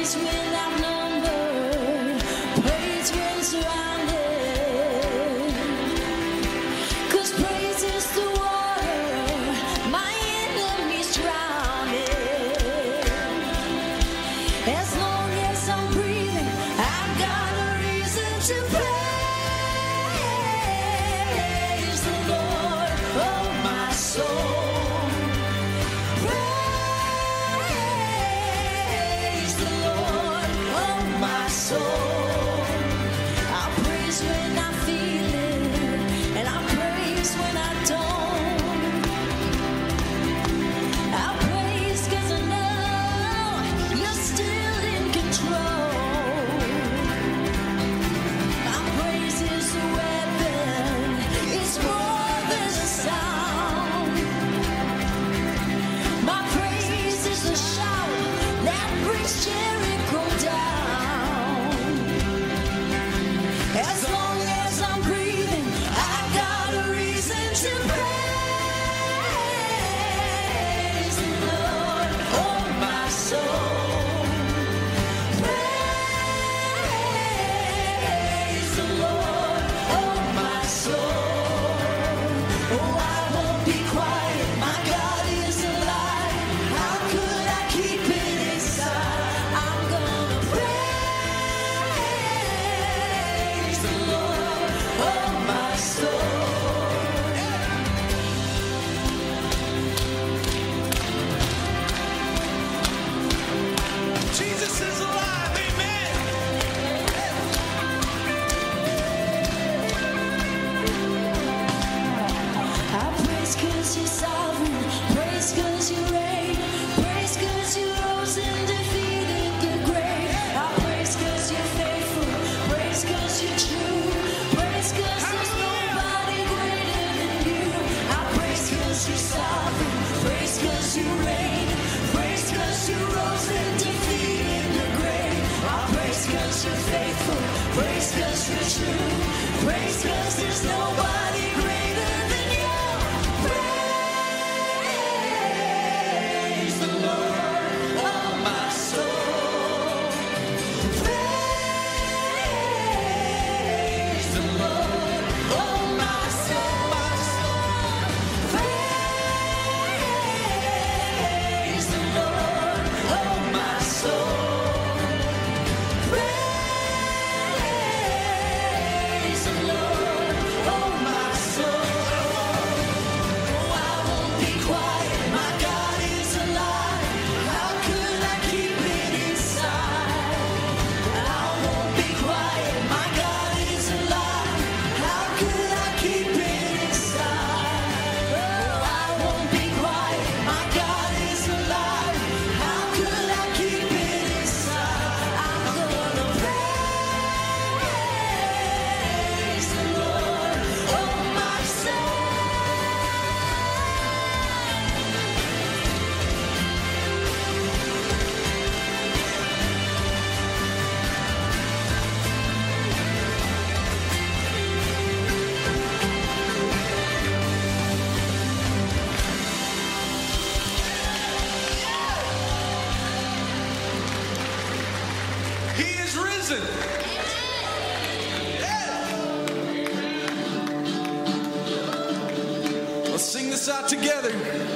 Out together.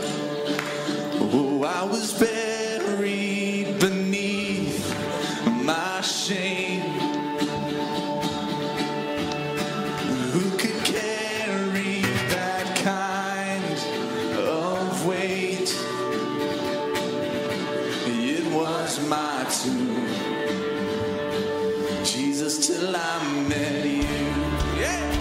Oh, I was buried beneath my shame. Who could carry that kind of weight? It was my tomb, Jesus, till I met you. Yeah.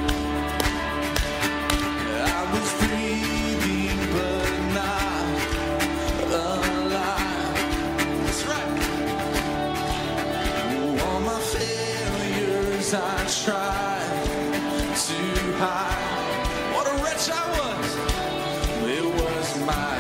I tried to hide what a wretch I was. It was my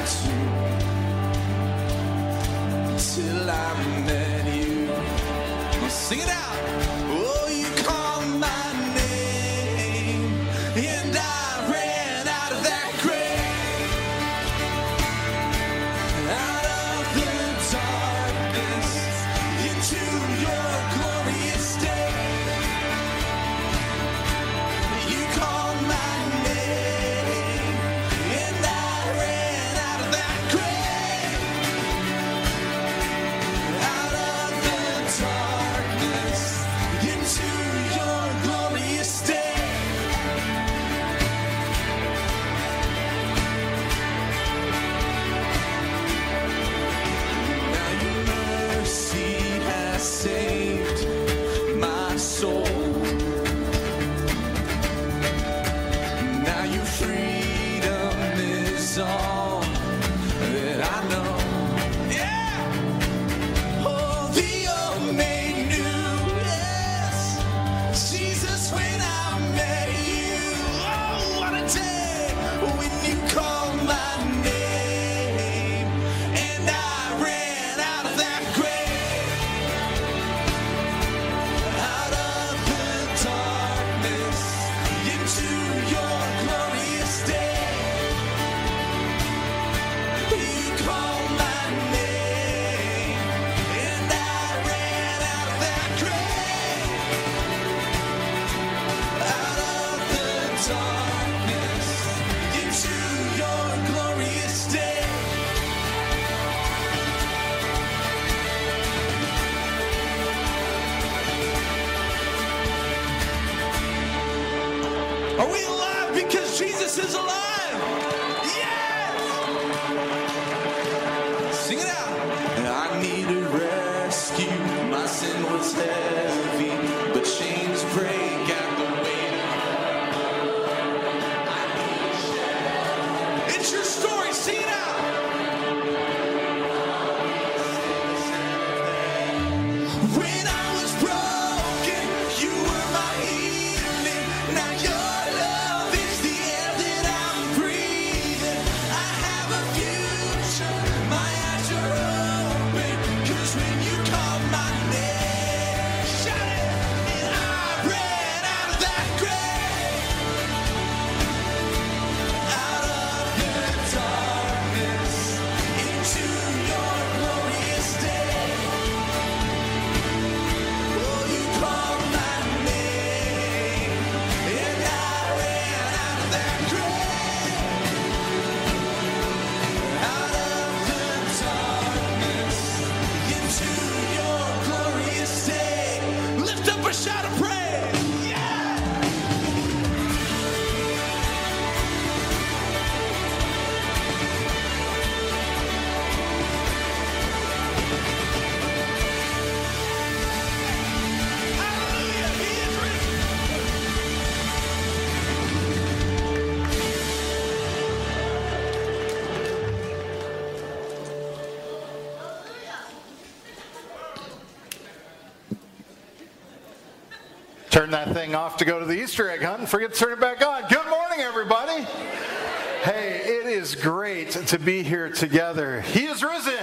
tomb till I met you. Well, sing it out. Oh, you called my name and I ran out of that grave, out of the darkness. You When I was broken, you were my healing. Now your love is the air that I'm breathing. I have a future, my eyes are open. 'Cause when you call my name, shout it, and I ran out of that grave, out of the darkness, into your glorious day. Oh, you called my name, and I ran out of that grave, out of the darkness, into your glorious day. Lift up a shout of praise. Yeah! Hallelujah! He is risen. Turn that thing off to go to the Easter egg hunt and forget to turn it back on. Good morning, everybody. Hey, it is great to be here together. He is risen.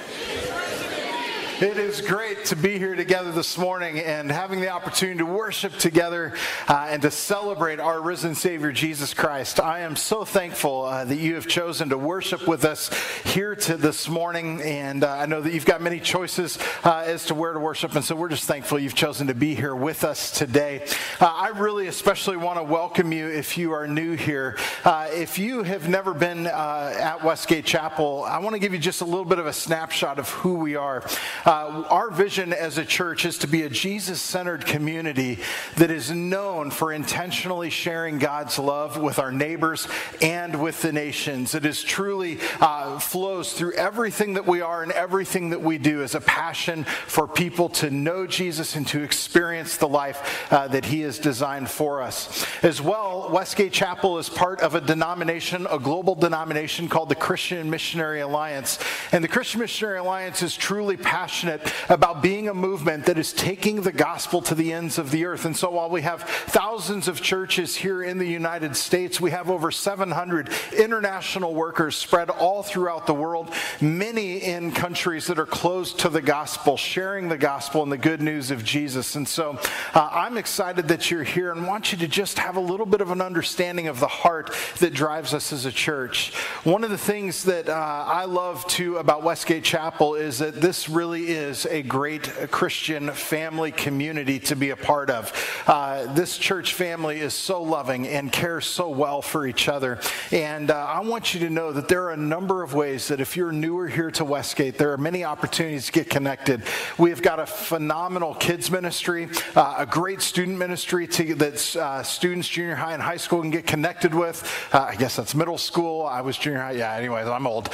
It is great to be here together this morning and having the opportunity to worship together and to celebrate our risen Savior, Jesus Christ. I am so thankful that you have chosen to worship with us here this morning, and I know that you've got many choices as to where to worship, and so we're just thankful you've chosen to be here with us today. I really especially want to welcome you if you are new here. If you have never been at Westgate Chapel, I want to give you just a little bit of a snapshot of who we are. Our vision as a church is to be a Jesus-centered community that is known for intentionally sharing God's love with our neighbors and with the nations. It is truly flows through everything that we are and everything that we do as a passion for people to know Jesus and to experience the life that He has designed for us. As well, Westgate Chapel is part of a denomination, a global denomination called the Christian Missionary Alliance. And the Christian Missionary Alliance is truly passionate about being a movement that is taking the gospel to the ends of the earth. And so while we have thousands of churches here in the United States, we have over 700 international workers spread all throughout the world, many in countries that are closed to the gospel, sharing the gospel and the good news of Jesus. And so I'm excited that you're here and want you to just have a little bit of an understanding of the heart that drives us as a church. One of the things that I love too about Westgate Chapel is that this really is a great Christian family community to be a part of. This church family is so loving and cares so well for each other. And I want you to know that there are a number of ways that if you're newer here to Westgate, there are many opportunities to get connected. We've got a phenomenal kids ministry, a great student ministry that students junior high and high school can get connected with. I guess that's middle school. I was junior high. Yeah, anyways, I'm old.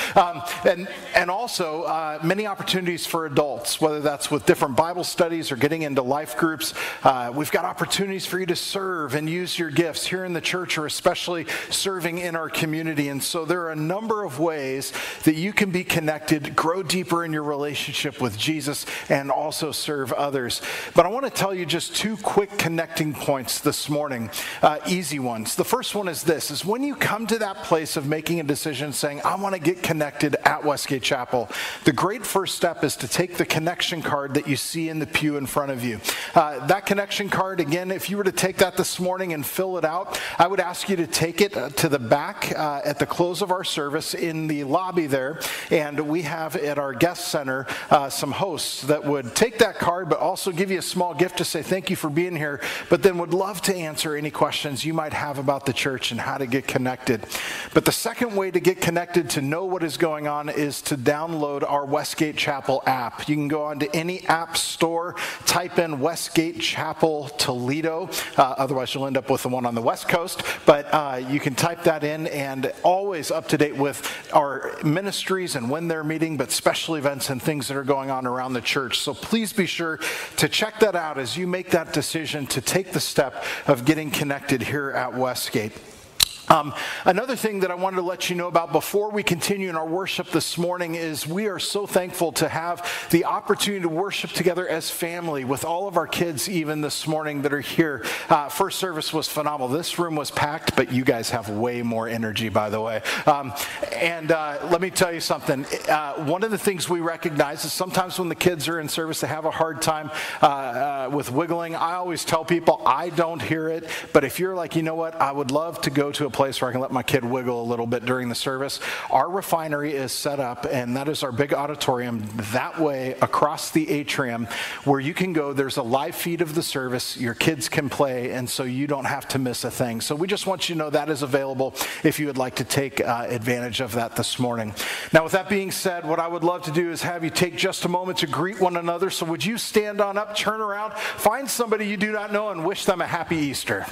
And also many opportunities for adults, whether that's with different Bible studies or getting into life groups. We've got opportunities for you to serve and use your gifts here in the church, or especially serving in our community. And so there are a number of ways that you can be connected, grow deeper in your relationship with Jesus, and also serve others. But I want to tell you just two quick connecting points this morning, easy ones. The first one is this, is when you come to that place of making a decision saying, I want to get connected at Westgate Chapel, the great first step is to take the connection card that you see in the pew in front of you. That connection card, again, if you were to take that this morning and fill it out, I would ask you to take it to the back at the close of our service in the lobby there, and we have at our guest center some hosts that would take that card but also give you a small gift to say thank you for being here, but then would love to answer any questions you might have about the church and how to get connected. But the second way to get connected to know what is going on is to download our Westgate Chapel app. You can go onto any app store, type in Westgate Chapel Toledo. Otherwise, you'll end up with the one on the West Coast. But you can type that in, and always up to date with our ministries and when they're meeting, but special events and things that are going on around the church. So please be sure to check that out as you make that decision to take the step of getting connected here at Westgate. Another thing that I wanted to let you know about before we continue in our worship this morning is we are so thankful to have the opportunity to worship together as family with all of our kids even this morning that are here. First service was phenomenal. This room was packed, but you guys have way more energy, by the way. Let me tell you something. One of the things we recognize is sometimes when the kids are in service, they have a hard time with wiggling. I always tell people I don't hear it, but if you're like, you know what, I would love to go to a place where I can let my kid wiggle a little bit during the service. Our refinery is set up, and that is our big auditorium that way across the atrium where you can go. There's a live feed of the service. Your kids can play, and so you don't have to miss a thing. So we just want you to know that is available if you would like to take advantage of that this morning. Now, with that being said, what I would love to do is have you take just a moment to greet one another. So would you stand on up, turn around, find somebody you do not know, and wish them a happy Easter.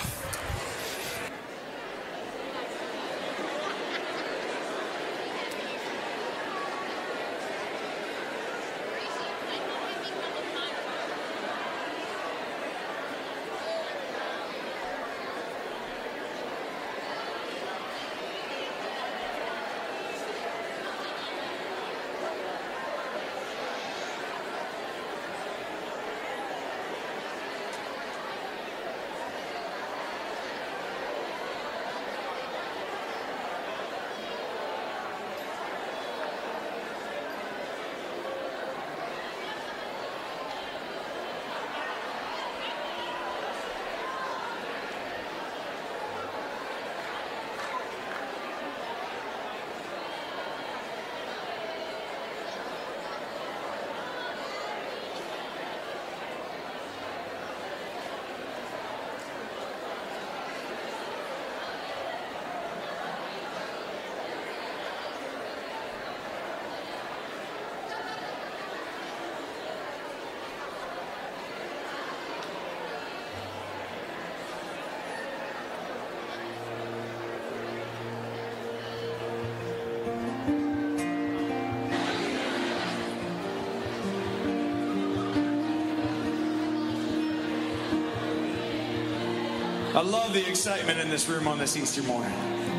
I love the excitement in this room on this Easter morning.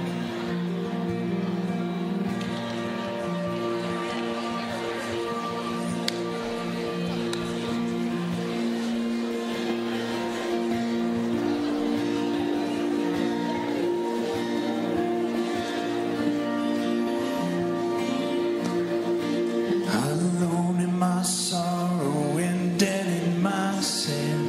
Alone in my sorrow and dead in my sin.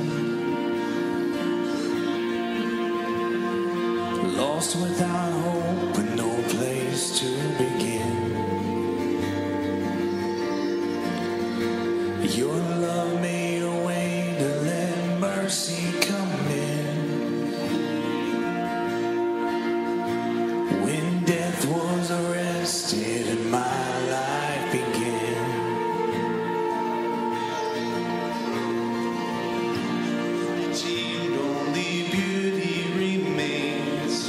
Lost without hope and no place to begin. Your love made a way to let mercy come in. When death was arrested and my life began. Redeemed, only beauty remains.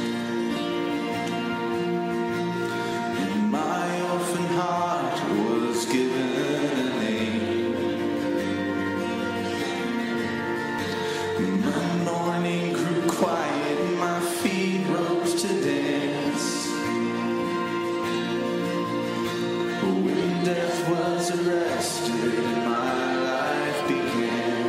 My orphan heart was given a name. My morning grew quiet, my feet rose to dance. When death was arrested, my life began.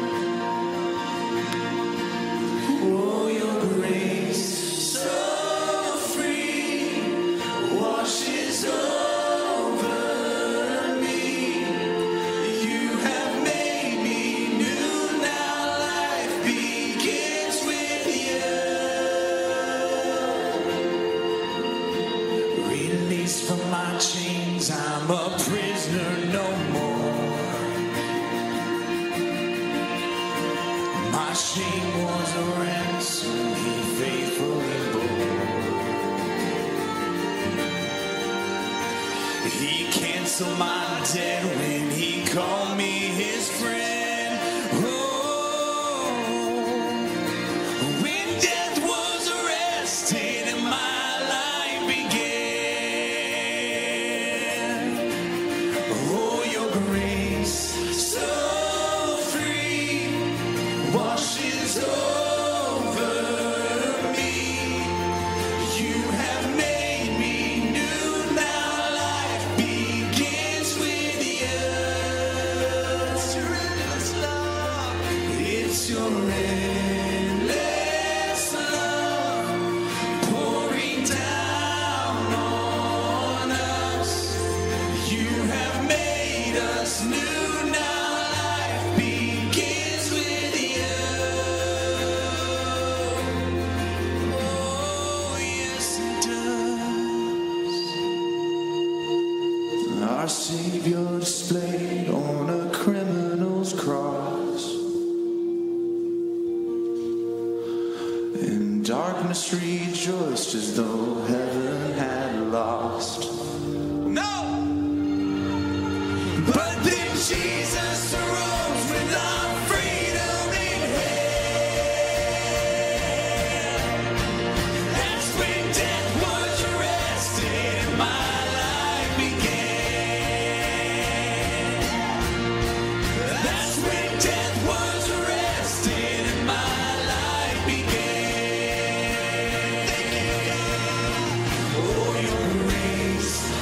Oh, your grace, so free, washes over me. You have made me new, now life begins with you. Released from my chains, I'm a prisoner no more. My shame was a ransom he faithfully bore. He canceled my debt when he called me his friend. Oh, when death was arrested and my life began. Oh, your grace, so free, washes over me. it's new now. Life begins with you. Oh, yes, it does. Our Savior displayed on a criminal's cross. And darkness rejoiced as though heaven had lost. No! But then Jesus arose with our freedom in hand. That's when death was arrested and my life began. That's when death was arrested and my life began. Thank you, God. Oh, your grace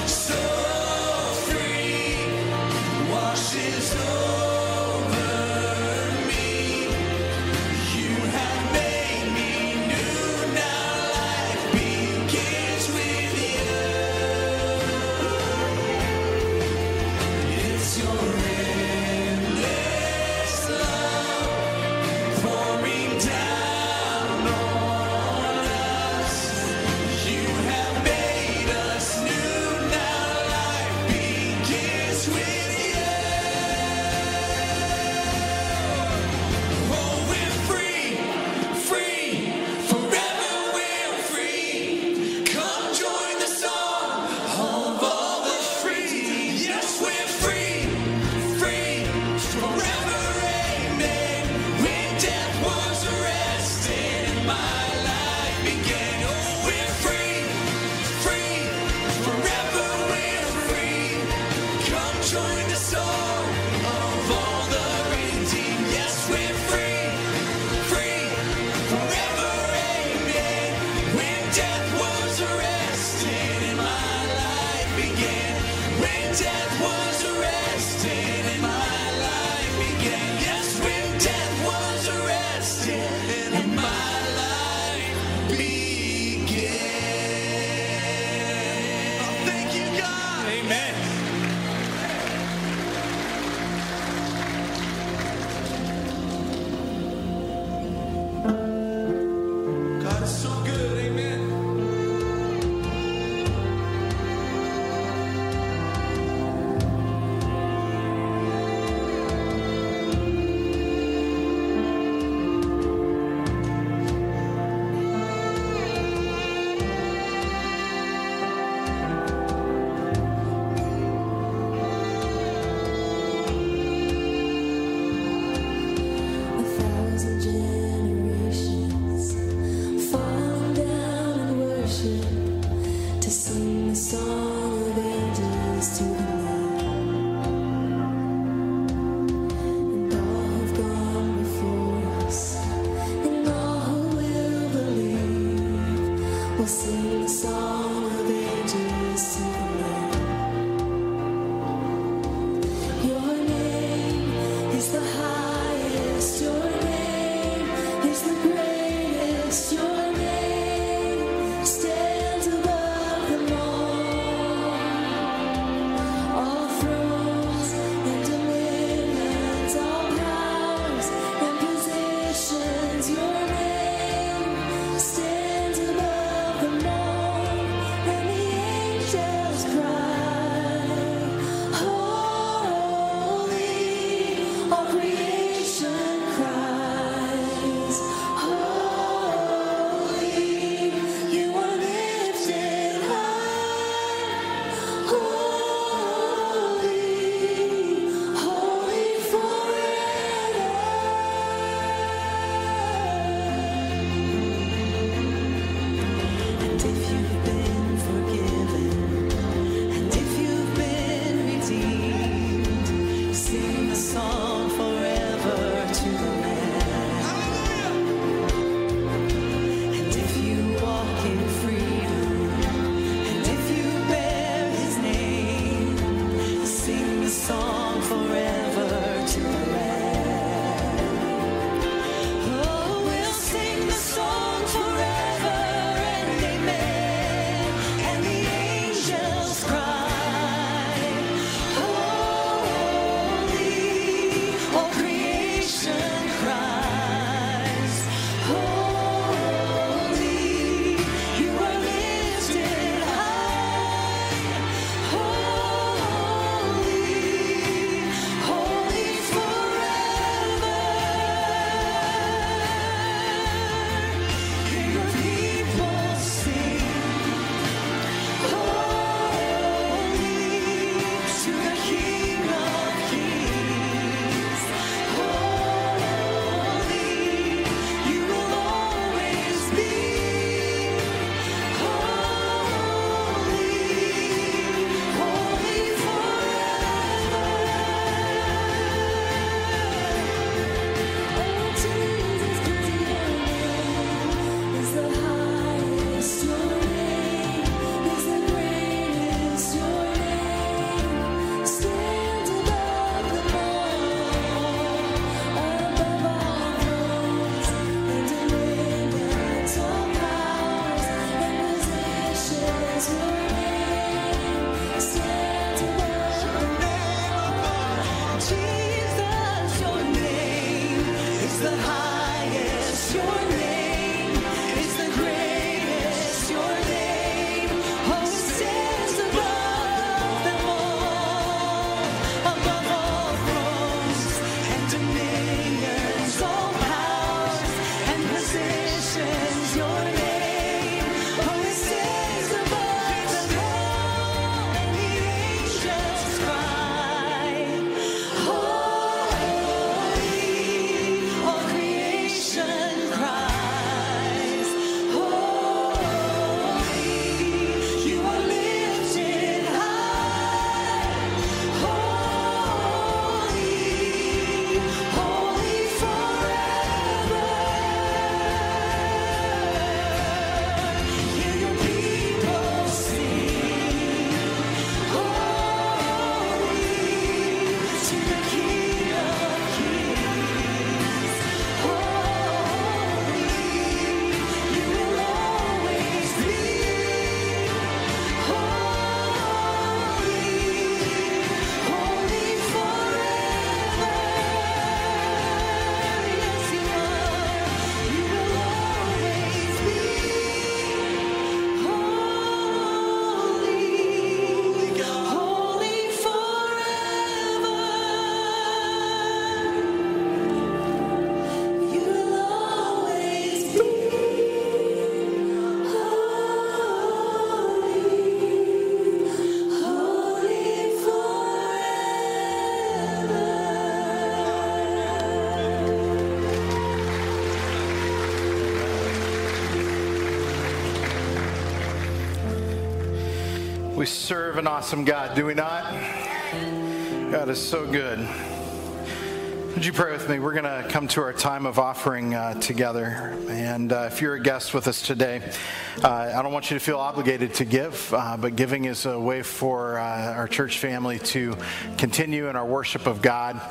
We serve an awesome God, do we not? God is so good. Would you pray with me? We're going to come to our time of offering together. And if you're a guest with us today, I don't want you to feel obligated to give, but giving is a way for our church family to continue in our worship of God.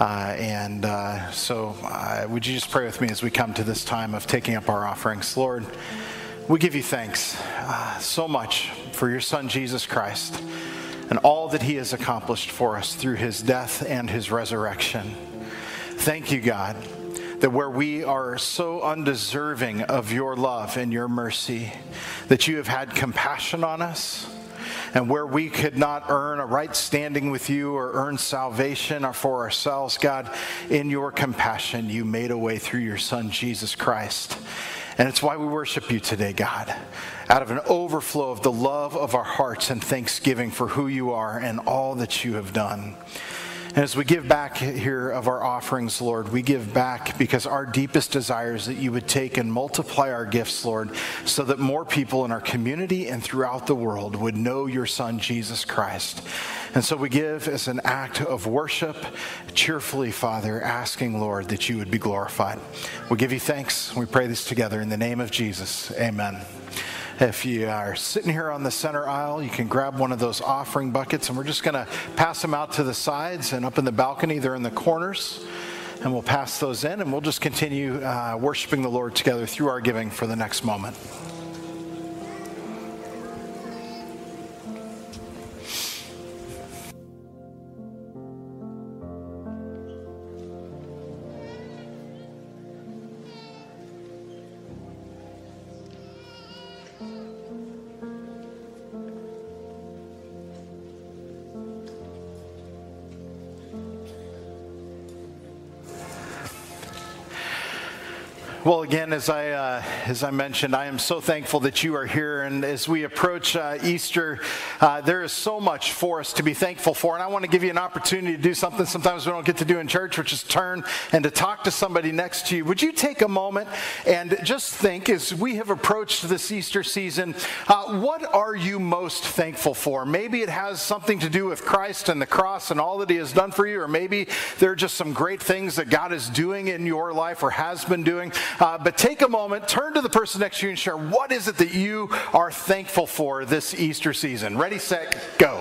So would you just pray with me as we come to this time of taking up our offerings? Lord, we give you thanks so much for your Son, Jesus Christ, and all that he has accomplished for us through his death and his resurrection. Thank you, God, that where we are so undeserving of your love and your mercy, that you have had compassion on us, and where we could not earn a right standing with you or earn salvation for ourselves, God, in your compassion, you made a way through your Son, Jesus Christ. And it's why we worship you today, God, out of an overflow of the love of our hearts and thanksgiving for who you are and all that you have done. And as we give back here of our offerings, Lord, we give back because our deepest desire is that you would take and multiply our gifts, Lord, so that more people in our community and throughout the world would know your Son, Jesus Christ. And so we give as an act of worship, cheerfully, Father, asking, Lord, that you would be glorified. We give you thanks. We pray this together in the name of Jesus. Amen. If you are sitting here on the center aisle, you can grab one of those offering buckets, and we're just going to pass them out to the sides and up in the balcony. They're in the corners, and we'll pass those in, and we'll just continue worshiping the Lord together through our giving for the next moment. Well, again, as I mentioned, I am so thankful that you are here. And as we approach Easter, there is so much for us to be thankful for. And I want to give you an opportunity to do something sometimes we don't get to do in church, which is turn and to talk to somebody next to you. Would you take a moment and just think, as we have approached this Easter season, what are you most thankful for? Maybe it has something to do with Christ and the cross and all that he has done for you, or maybe there are just some great things that God is doing in your life or has been doing. But take a moment, turn to the person next to you and share, what is it that you are thankful for this Easter season? Ready, set, go.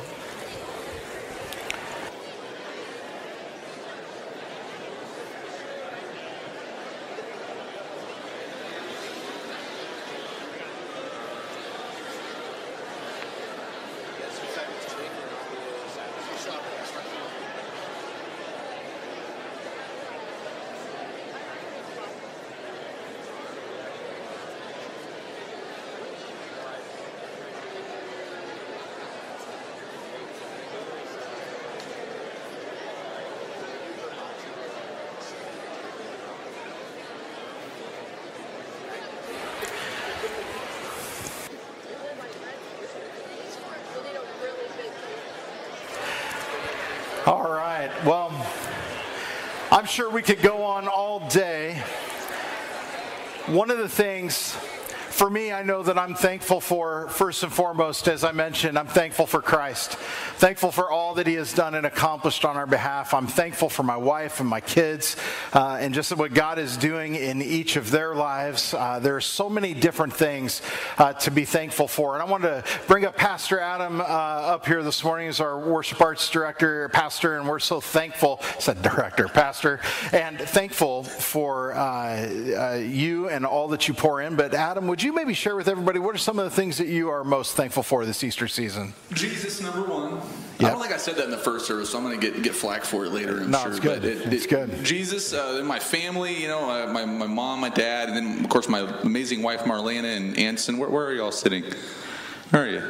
All right, well, I'm sure we could go on all day. One of the things, for me, I know that I'm thankful for, first and foremost, as I mentioned, I'm thankful for Christ. Thankful for all that he has done and accomplished on our behalf. I'm thankful for my wife and my kids and just what God is doing in each of their lives. There are so many different things to be thankful for. And I want to bring up Pastor Adam up here this morning as our worship arts director, pastor, and we're so thankful, I said director, pastor, and thankful for you and all that you pour in. But Adam, would you maybe share with everybody what are some of the things that you are most thankful for this Easter season? Jesus, number one. Yep. I don't think I said that in the first service, so I'm going to get flack for it later, I'm sure. It's good. But It's good. Jesus, and my family, you know, my mom, my dad, and then, of course, my amazing wife, Marlena, and Anson. Where are y'all sitting? Where are you?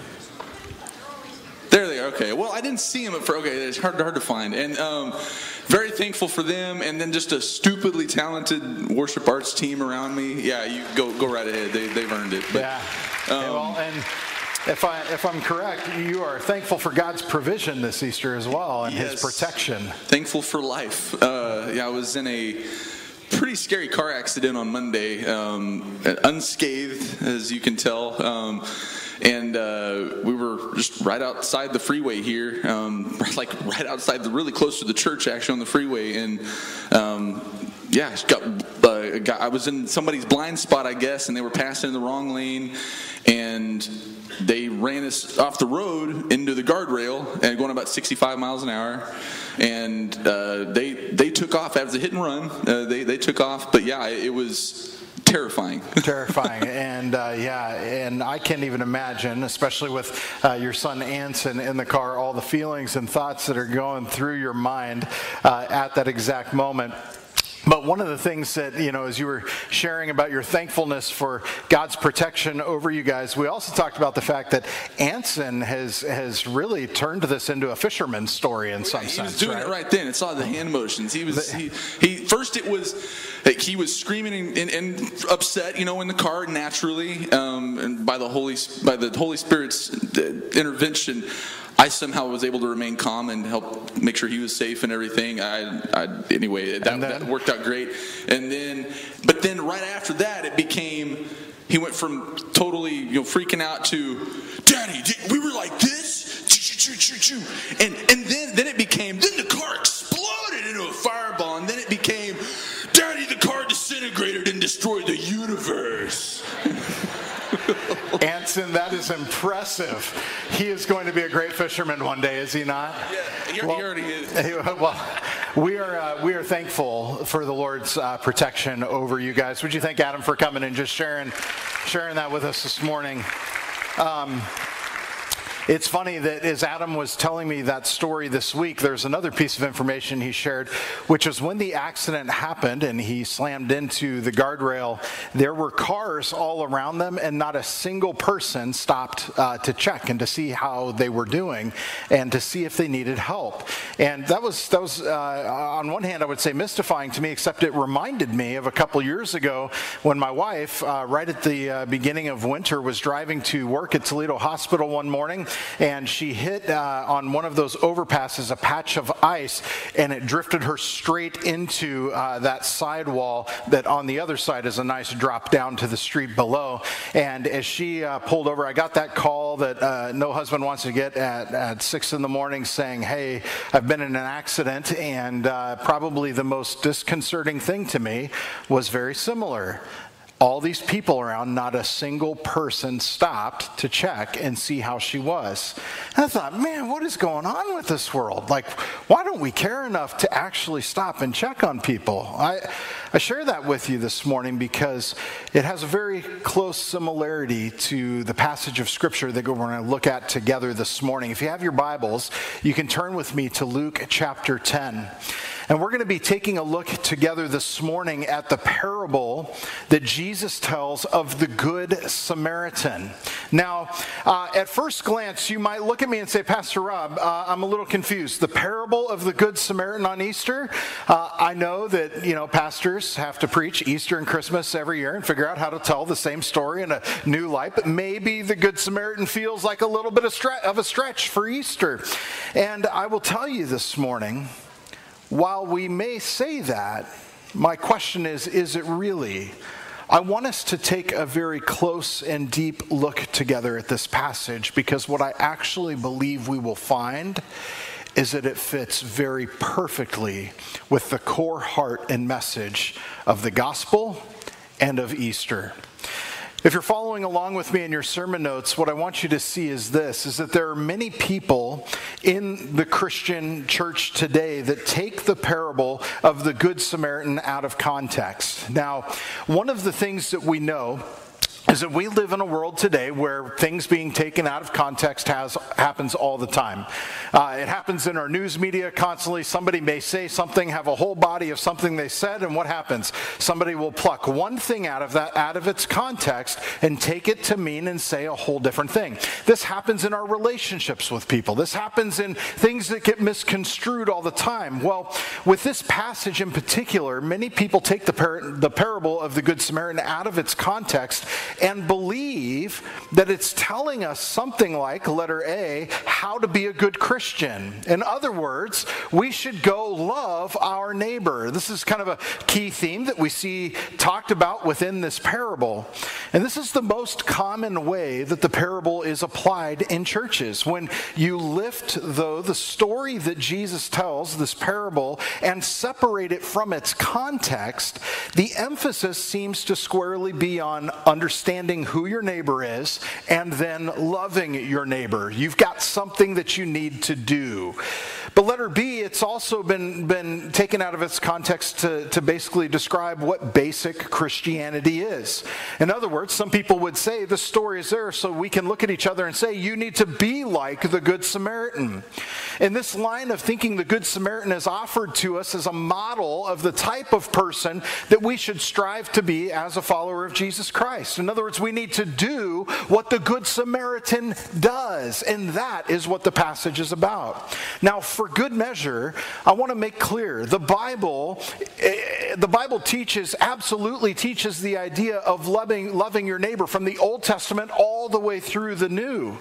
There they are. Okay. Well, I didn't see them okay. It's hard to find. And very thankful for them. And then just a stupidly talented worship arts team around me. Yeah, you go right ahead. They've earned it. But, yeah. Well, and if I'm correct, you are thankful for God's provision this Easter as well and yes, his protection. Thankful for life. I was in a pretty scary car accident on Monday, unscathed, as you can tell. and we were just right outside the freeway here, like right outside, really close to the church, actually, on the freeway, and I was in somebody's blind spot, I guess, and they were passing in the wrong lane, and they ran us off the road into the guardrail and going about 65 miles an hour, and they took off. That was a hit and run. They took off, but yeah, it was terrifying. Terrifying. And and I can't even imagine, especially with your son Anson in the car, all the feelings and thoughts that are going through your mind at that exact moment. But one of the things that, as you were sharing about your thankfulness for God's protection over you guys, we also talked about the fact that Anson has really turned this into a fisherman's story in some sense. He was doing it right then. It's all the hand motions. He first it was like he was screaming and upset, in the car naturally, and by the Holy Spirit's intervention, I somehow was able to remain calm and help make sure he was safe and everything. Anyway, that worked out great. But then right after that, he went from totally freaking out to, Daddy, we were like this, and then it became, then the car exploded into a fireball, and then it became, Daddy, the car disintegrated and destroyed the universe. Anson, that is impressive. He is going to be a great fisherman one day, is he not? Yeah, he already is. Well, we are thankful for the Lord's protection over you guys. Would you thank Adam for coming and just sharing that with us this morning? It's funny that as Adam was telling me that story this week, there's another piece of information he shared, which is when the accident happened and he slammed into the guardrail, there were cars all around them and not a single person stopped to check and to see how they were doing and to see if they needed help. And that was on one hand, I would say mystifying to me, except it reminded me of a couple years ago when my wife, right at the beginning of winter, was driving to work at Toledo Hospital one morning, and she hit on one of those overpasses a patch of ice, and it drifted her straight into that sidewall that on the other side is a nice drop down to the street below. And as she pulled over, I got that call that no husband wants to get at 6 in the morning saying, hey, I've been in an accident, and probably the most disconcerting thing to me was very similar. All these people around, not a single person stopped to check and see how she was. And I thought, man, what is going on with this world? Like, why don't we care enough to actually stop and check on people? I share that with you this morning because it has a very close similarity to the passage of Scripture that we're going to look at together this morning. If you have your Bibles, you can turn with me to Luke chapter 10. And we're going to be taking a look together this morning at the parable that Jesus tells of the Good Samaritan. Now, at first glance, you might look at me and say, Pastor Rob, I'm a little confused. The parable of the Good Samaritan on Easter? I know that, pastors have to preach Easter and Christmas every year and figure out how to tell the same story in a new light, but maybe the Good Samaritan feels like a little bit of a stretch for Easter. And I will tell you this morning, while we may say that, my question is it really? I want us to take a very close and deep look together at this passage, because what I actually believe we will find is that it fits very perfectly with the core heart and message of the gospel and of Easter. If you're following along with me in your sermon notes, what I want you to see is this, is that there are many people in the Christian church today that take the parable of the Good Samaritan out of context. Now, one of the things that we know is that we live in a world today where things being taken out of context happens all the time. It happens in our news media constantly. Somebody may say something, have a whole body of something they said, and what happens? Somebody will pluck one thing out of its context and take it to mean and say a whole different thing. This happens in our relationships with people. This happens in things that get misconstrued all the time. Well, with this passage in particular, many people take the parable of the Good Samaritan out of its context and believe that it's telling us something like, letter A, how to be a good Christian. In other words, we should go love our neighbor. This is kind of a key theme that we see talked about within this parable. And this is the most common way that the parable is applied in churches. When you lift, though, the story that Jesus tells, this parable, and separate it from its context, the emphasis seems to squarely be on understanding who your neighbor is and then loving your neighbor. You've got something that you need to do. But letter B, it's also been taken out of its context to basically describe what basic Christianity is. In other words, some people would say the story is there so we can look at each other and say, you need to be like the Good Samaritan. In this line of thinking, the Good Samaritan is offered to us as a model of the type of person that we should strive to be as a follower of Jesus Christ. In other words, we need to do what the Good Samaritan does, and that is what the passage is about. Now, for good measure, I want to make clear, the Bible absolutely teaches the idea of loving your neighbor from the Old Testament all the way through the New.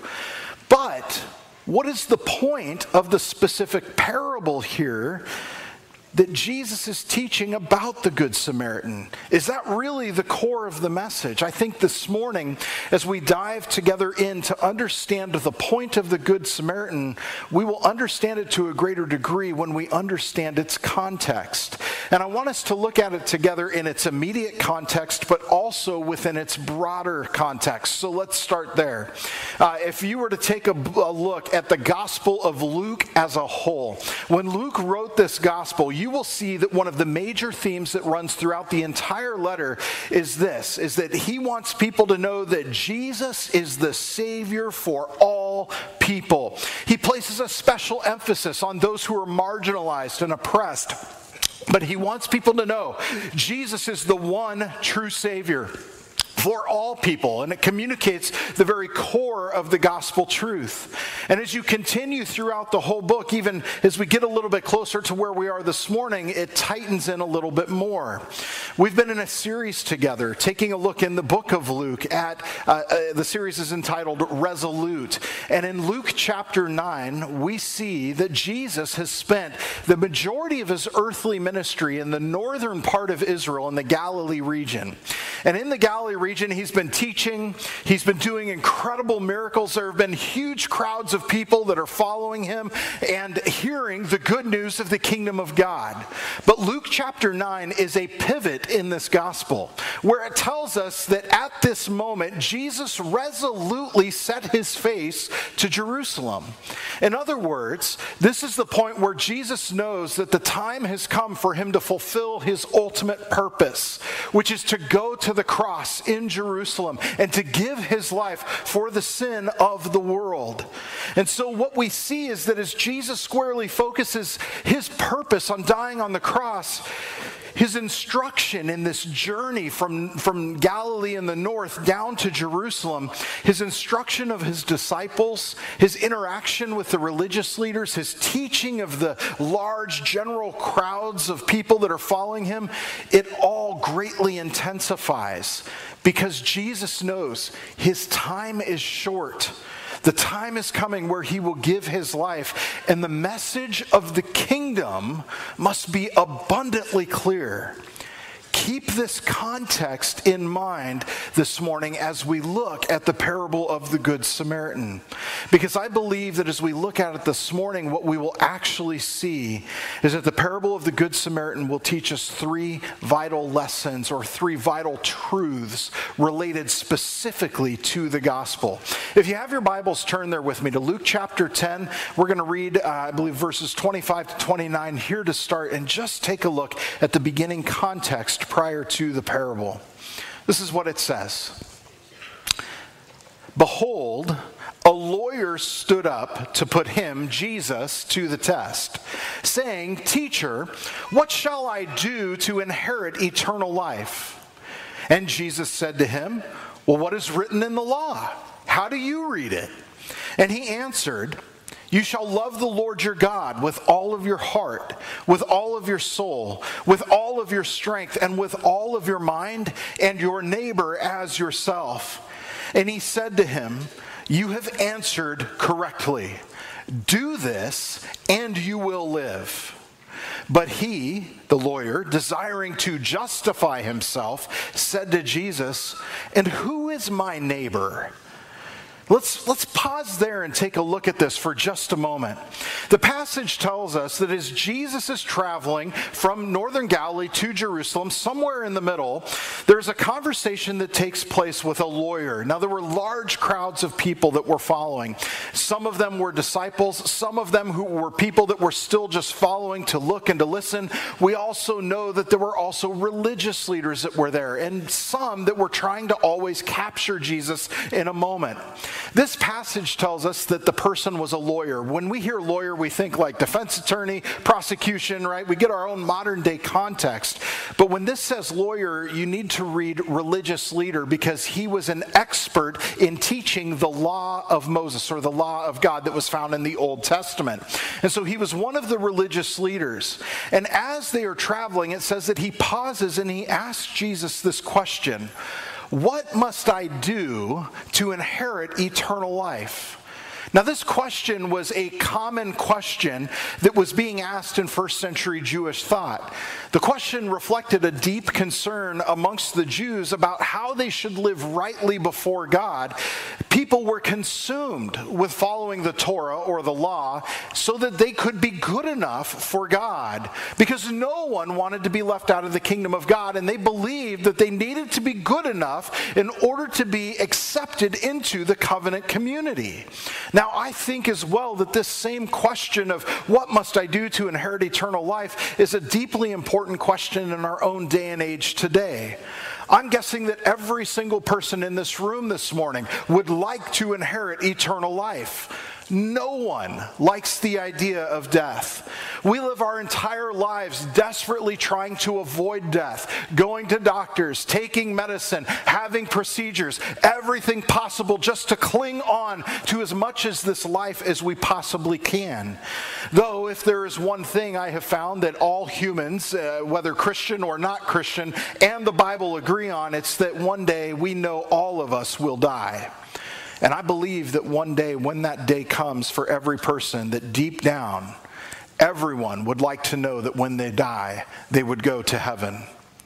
But what is the point of the specific parable here that Jesus is teaching about the Good Samaritan? Is that really the core of the message? I think this morning, as we dive together in to understand the point of the Good Samaritan, we will understand it to a greater degree when we understand its context. And I want us to look at it together in its immediate context, but also within its broader context. So let's start there. If you were to take a look at the Gospel of Luke as a whole, when Luke wrote this Gospel, you will see that one of the major themes that runs throughout the entire letter is this, is that he wants people to know that Jesus is the Savior for all people. He places a special emphasis on those who are marginalized and oppressed, but he wants people to know Jesus is the one true Savior for all people, and it communicates the very core of the gospel truth. And as you continue throughout the whole book, even as we get a little bit closer to where we are this morning, it tightens in a little bit more. We've been in a series together, taking a look in the book of Luke at, the series is entitled Resolute. And in Luke chapter 9, we see that Jesus has spent the majority of his earthly ministry in the northern part of Israel, in the Galilee region. And in the Galilee region, he's been teaching, he's been doing incredible miracles. There have been huge crowds of people that are following him and hearing the good news of the kingdom of God. But Luke chapter 9 is a pivot in this gospel, where it tells us that at this moment, Jesus resolutely set his face to Jerusalem. In other words, this is the point where Jesus knows that the time has come for him to fulfill his ultimate purpose, which is to go to the cross in Jerusalem and to give his life for the sin of the world. And so what we see is that as Jesus squarely focuses his purpose on dying on the cross, his instruction in this journey from Galilee in the north down to Jerusalem, his instruction of his disciples, his interaction with the religious leaders, his teaching of the large general crowds of people that are following him, it all greatly intensifies because Jesus knows his time is short. The time is coming where he will give his life, and the message of the kingdom must be abundantly clear. Keep this context in mind this morning as we look at the parable of the Good Samaritan. Because I believe that as we look at it this morning, what we will actually see is that the parable of the Good Samaritan will teach us three vital lessons or three vital truths related specifically to the gospel. If you have your Bibles, turn there with me to Luke chapter 10. We're going to read, I believe, verses 25 to 29 here to start, and just take a look at the beginning context prior to the parable. This is what it says. Behold, a lawyer stood up to put him, Jesus, to the test, saying, Teacher, what shall I do to inherit eternal life? And Jesus said to him, Well, what is written in the law? How do you read it? And he answered, You shall love the Lord your God with all of your heart, with all of your soul, with all of your strength, and with all of your mind, and your neighbor as yourself. And he said to him, you have answered correctly. Do this, and you will live. But he, the lawyer, desiring to justify himself, said to Jesus, and who is my neighbor? Let's pause there and take a look at this for just a moment. The passage tells us that as Jesus is traveling from northern Galilee to Jerusalem, somewhere in the middle, there's a conversation that takes place with a lawyer. Now, there were large crowds of people that were following. Some of them were disciples, some of them who were people that were still just following to look and to listen. We also know that there were also religious leaders that were there, and some that were trying to always capture Jesus in a moment. This passage tells us that the person was a lawyer. When we hear lawyer, we think like defense attorney, prosecution, right? We get our own modern day context. But when this says lawyer, you need to read religious leader, because he was an expert in teaching the law of Moses, or the law of God that was found in the Old Testament. And so he was one of the religious leaders. And as they are traveling, it says that he pauses and he asks Jesus this question: what must I do to inherit eternal life? Now, this question was a common question that was being asked in first century Jewish thought. The question reflected a deep concern amongst the Jews about how they should live rightly before God. People were consumed with following the Torah, or the law, so that they could be good enough for God, because no one wanted to be left out of the kingdom of God, and they believed that they needed to be good enough in order to be accepted into the covenant community. Now, I think as well that this same question of what must I do to inherit eternal life is a deeply important question in our own day and age today. I'm guessing that every single person in this room this morning would like to inherit eternal life. No one likes the idea of death. We live our entire lives desperately trying to avoid death, going to doctors, taking medicine, having procedures, everything possible just to cling on to as much of this life as we possibly can. Though, if there is one thing I have found that all humans, whether Christian or not Christian, and the Bible agree on, it's that one day we know all of us will die. And I believe that one day, when that day comes for every person, that deep down, everyone would like to know that when they die, they would go to heaven.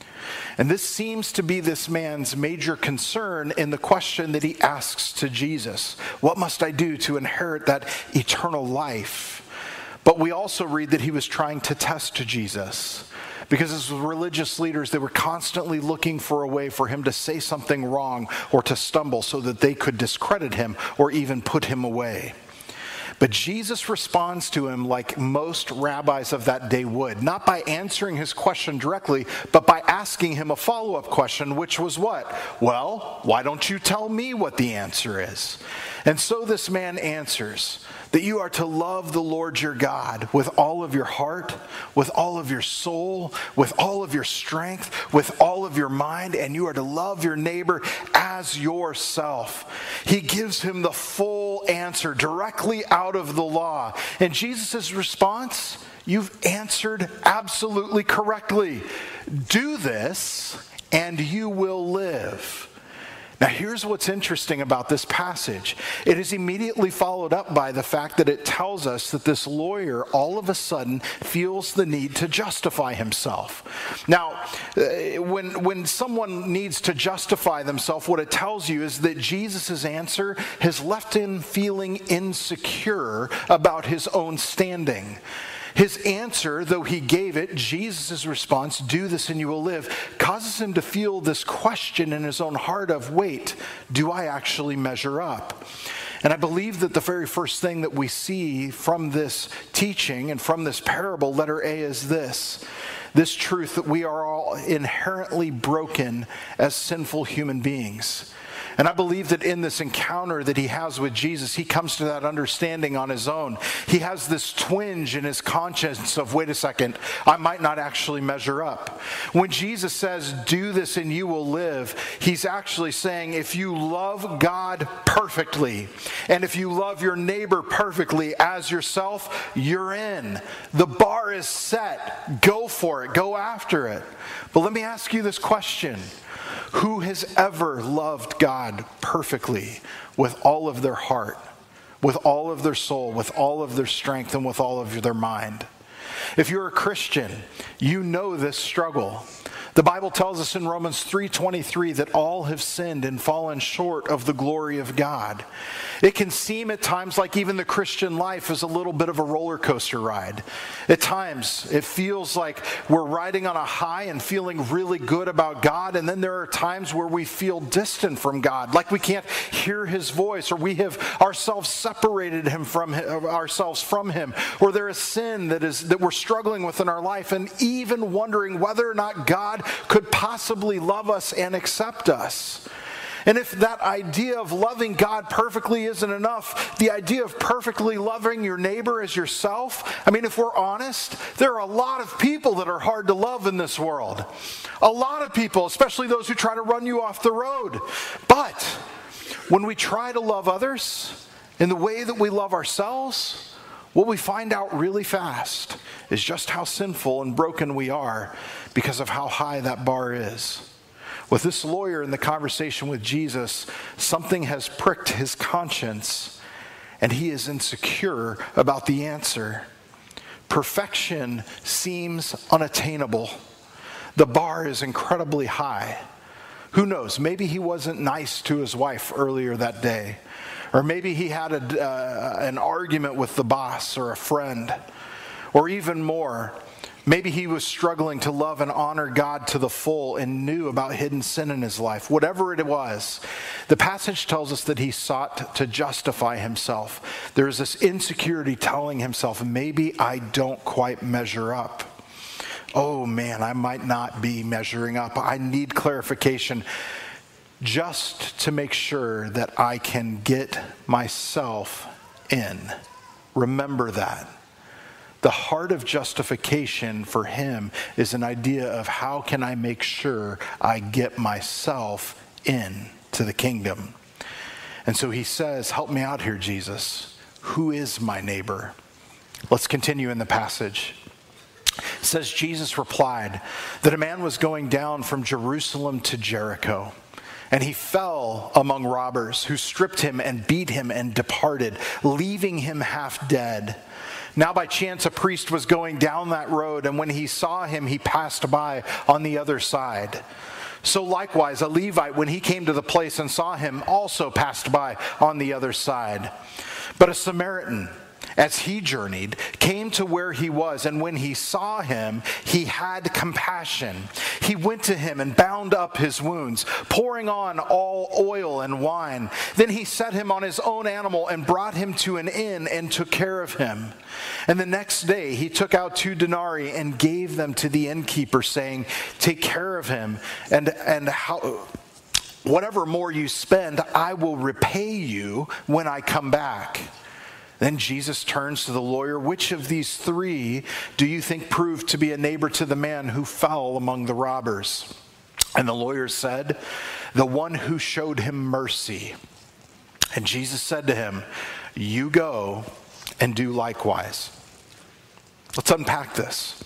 And this seems to be this man's major concern in the question that he asks to Jesus. What must I do to inherit that eternal life? But we also read that he was trying to test Jesus. Because as religious leaders, they were constantly looking for a way for him to say something wrong or to stumble so that they could discredit him or even put him away. But Jesus responds to him like most rabbis of that day would, not by answering his question directly, but by asking him a follow-up question, which was what? Well, why don't you tell me what the answer is? And so this man answers that you are to love the Lord your God with all of your heart, with all of your soul, with all of your strength, with all of your mind, and you are to love your neighbor as yourself. He gives him the full answer directly out of the law. And Jesus' response, you've answered absolutely correctly. Do this and you will live. Now, here's what's interesting about this passage. It is immediately followed up by the fact that it tells us that this lawyer all of a sudden feels the need to justify himself. Now, when someone needs to justify themselves, what it tells you is that Jesus' answer has left him feeling insecure about his own standing. His answer, though he gave it, Jesus' response, do this and you will live, causes him to feel this question in his own heart of, wait, do I actually measure up? And I believe that the very first thing that we see from this teaching and from this parable, letter A, is this truth that we are all inherently broken as sinful human beings. And I believe that in this encounter that he has with Jesus, he comes to that understanding on his own. He has this twinge in his conscience of, wait a second, I might not actually measure up. When Jesus says, do this and you will live, he's actually saying, if you love God perfectly, and if you love your neighbor perfectly as yourself, you're in. The bar is set. Go for it. Go after it. But let me ask you this question. Who has ever loved God perfectly with all of their heart, with all of their soul, with all of their strength, and with all of their mind? If you're a Christian, you know this struggle. The Bible tells us in Romans 3:23 that all have sinned and fallen short of the glory of God. It can seem at times like even the Christian life is a little bit of a roller coaster ride. At times, it feels like we're riding on a high and feeling really good about God, and then there are times where we feel distant from God, like we can't hear his voice, or we have ourselves separated ourselves from him, or there is sin that we're struggling with in our life, and even wondering whether or not God could possibly love us and accept us. And if that idea of loving God perfectly isn't enough, the idea of perfectly loving your neighbor as yourself, I mean, if we're honest, there are a lot of people that are hard to love in this world. A lot of people, especially those who try to run you off the road. But when we try to love others in the way that we love ourselves, what we find out really fast is just how sinful and broken we are because of how high that bar is. With this lawyer in the conversation with Jesus, something has pricked his conscience, and he is insecure about the answer. Perfection seems unattainable. The bar is incredibly high. Who knows? Maybe he wasn't nice to his wife earlier that day. Or maybe he had an argument with the boss or a friend. Or even more, maybe he was struggling to love and honor God to the full and knew about hidden sin in his life. Whatever it was, the passage tells us that he sought to justify himself. There is this insecurity telling himself, maybe I don't quite measure up. Oh man, I might not be measuring up. I need clarification just to make sure that I can get myself in. Remember that. The heart of justification for him is an idea of how can I make sure I get myself in to the kingdom. And so he says, help me out here, Jesus. Who is my neighbor? Let's continue in the passage. It says, Jesus replied that a man was going down from Jerusalem to Jericho, and he fell among robbers who stripped him and beat him and departed, leaving him half dead. Now by chance a priest was going down that road, and when he saw him, he passed by on the other side. So likewise, a Levite, when he came to the place and saw him, also passed by on the other side. But a Samaritan, as he journeyed, came to where he was, and when he saw him, he had compassion. He went to him and bound up his wounds, pouring on all oil and wine. Then he set him on his own animal and brought him to an inn and took care of him. And the next day he took out 2 denarii and gave them to the innkeeper, saying, take care of him, and whatever more you spend, I will repay you when I come back. Then Jesus turns to the lawyer. Which of these 3 do you think proved to be a neighbor to the man who fell among the robbers? And the lawyer said, the one who showed him mercy. And Jesus said to him, you go and do likewise. Let's unpack this.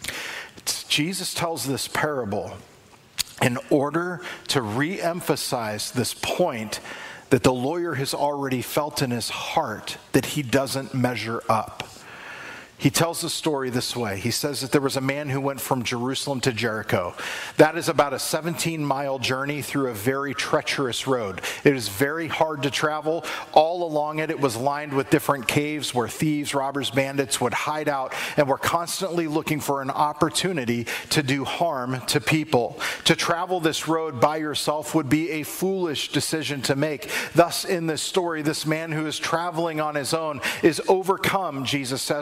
Jesus tells this parable in order to re-emphasize this point that the lawyer has already felt in his heart that he doesn't measure up. He tells the story this way. He says that there was a man who went from Jerusalem to Jericho. That is about a 17-mile journey through a very treacherous road. It is very hard to travel. All along it was lined with different caves where thieves, robbers, bandits would hide out and were constantly looking for an opportunity to do harm to people. To travel this road by yourself would be a foolish decision to make. Thus, in this story, this man who is traveling on his own is overcome, Jesus says, by robbers.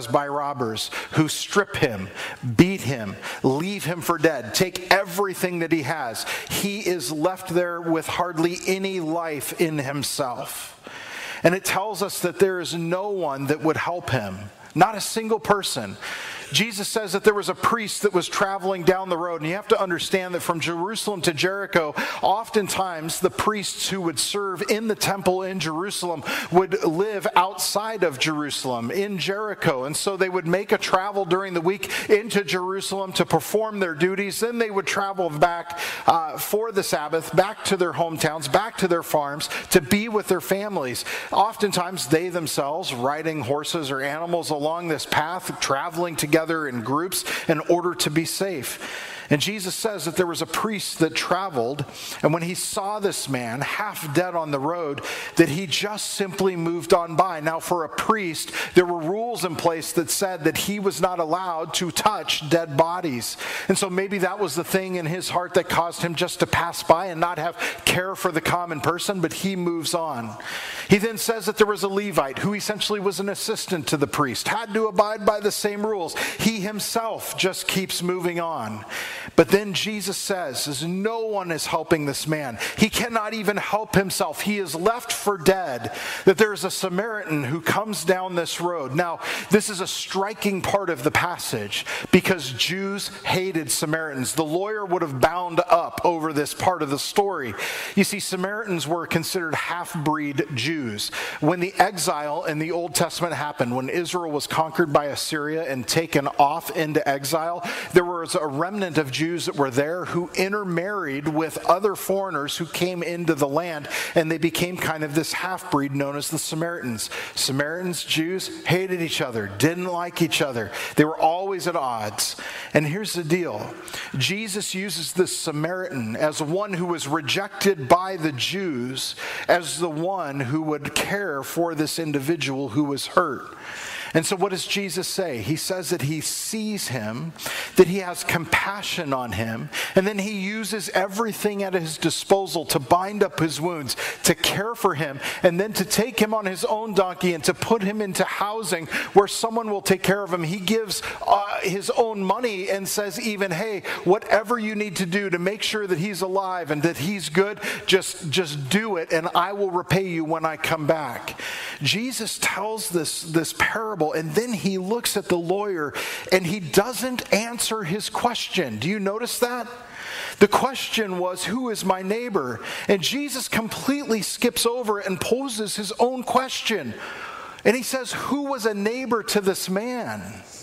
robbers who strip him, beat him, leave him for dead, take everything that he has. He is left there with hardly any life in himself. And it tells us that there is no one that would help him, not a single person. Jesus says that there was a priest that was traveling down the road, and you have to understand that from Jerusalem to Jericho, oftentimes the priests who would serve in the temple in Jerusalem would live outside of Jerusalem, in Jericho, and so they would make a travel during the week into Jerusalem to perform their duties. Then they would travel back for the Sabbath, back to their hometowns, back to their farms, to be with their families. Oftentimes they themselves riding horses or animals along this path, traveling together in groups in order to be safe. And Jesus says that there was a priest that traveled, and when he saw this man half dead on the road, that he just simply moved on by. Now, for a priest, there were rules in place that said that he was not allowed to touch dead bodies. And so maybe that was the thing in his heart that caused him just to pass by and not have care for the common person, but he moves on. He then says that there was a Levite who essentially was an assistant to the priest, had to abide by the same rules. He himself just keeps moving on. But then Jesus says, as no one is helping this man, he cannot even help himself. He is left for dead, that there is a Samaritan who comes down this road. Now, this is a striking part of the passage because Jews hated Samaritans. The lawyer would have bound up over this part of the story. You see, Samaritans were considered half-breed Jews. When the exile in the Old Testament happened, when Israel was conquered by Assyria and taken off into exile, there was a remnant of Jews that were there who intermarried with other foreigners who came into the land, and they became kind of this half-breed known as the Samaritans. Samaritans, Jews, hated each other, didn't like each other. They were always at odds. And here's the deal. Jesus uses this Samaritan as one who was rejected by the Jews as the one who would care for this individual who was hurt. And so what does Jesus say? He says that he sees him, that he has compassion on him, and then he uses everything at his disposal to bind up his wounds, to care for him, and then to take him on his own donkey and to put him into housing where someone will take care of him. He gives his own money and says even, hey, whatever you need to do to make sure that he's alive and that he's good, just do it, and I will repay you when I come back. Jesus tells this parable, and then he looks at the lawyer and he doesn't answer his question. Do you notice that? The question was, who is my neighbor? And Jesus completely skips over it and poses his own question. And he says, who was a neighbor to this man?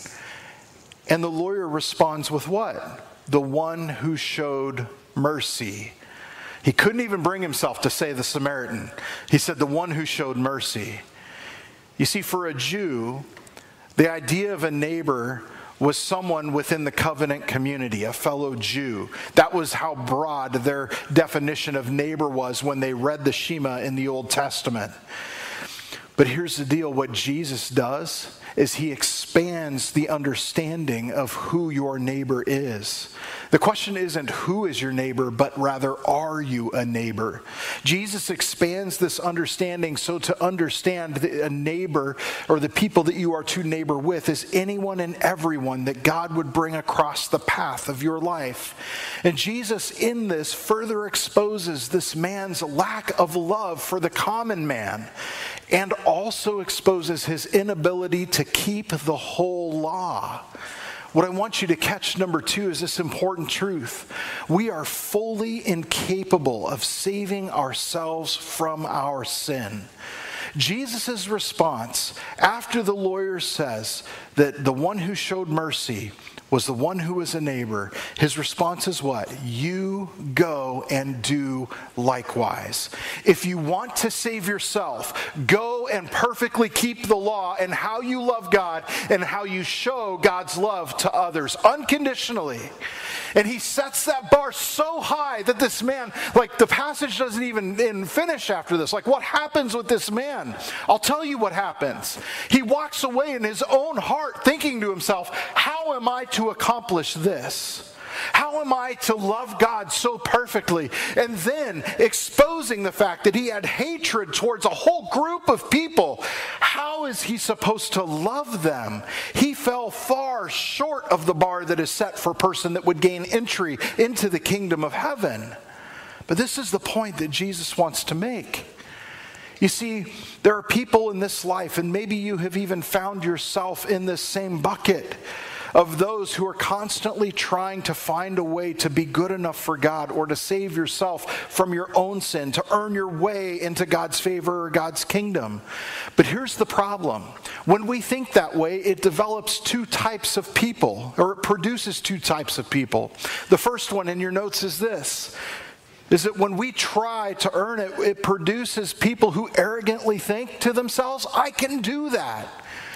And the lawyer responds with what? The one who showed mercy. He couldn't even bring himself to say the Samaritan. He said the one who showed mercy. You see, for a Jew, the idea of a neighbor was someone within the covenant community, a fellow Jew. That was how broad their definition of neighbor was when they read the Shema in the Old Testament. But here's the deal. What Jesus does is he expands the understanding of who your neighbor is. The question isn't who is your neighbor, but rather are you a neighbor? Jesus expands this understanding so to understand a neighbor or the people that you are to neighbor with is anyone and everyone that God would bring across the path of your life. And Jesus in this further exposes this man's lack of love for the common man and also exposes his inability to keep the whole law. What I want you to catch, number 2, is this important truth. We are fully incapable of saving ourselves from our sin. Jesus' response after the lawyer says that the one who showed mercy was the one who was a neighbor, his response is what? You go and do likewise. If you want to save yourself, go and perfectly keep the law and how you love God and how you show God's love to others unconditionally. And he sets that bar so high that this man, like the passage doesn't even finish after this. Like what happens with this man? I'll tell you what happens. He walks away in his own heart thinking to himself, how am I to accomplish this? How am I to love God so perfectly? And then exposing the fact that he had hatred towards a whole group of people. How is he supposed to love them? He fell far short of the bar that is set for a person that would gain entry into the kingdom of heaven. But this is the point that Jesus wants to make. You see, there are people in this life, and maybe you have even found yourself in this same bucket of those who are constantly trying to find a way to be good enough for God or to save yourself from your own sin, to earn your way into God's favor or God's kingdom. But here's the problem. When we think that way, it develops two types of people, or it produces two types of people. The first one in your notes is this, is that when we try to earn it, it produces people who arrogantly think to themselves, I can do that.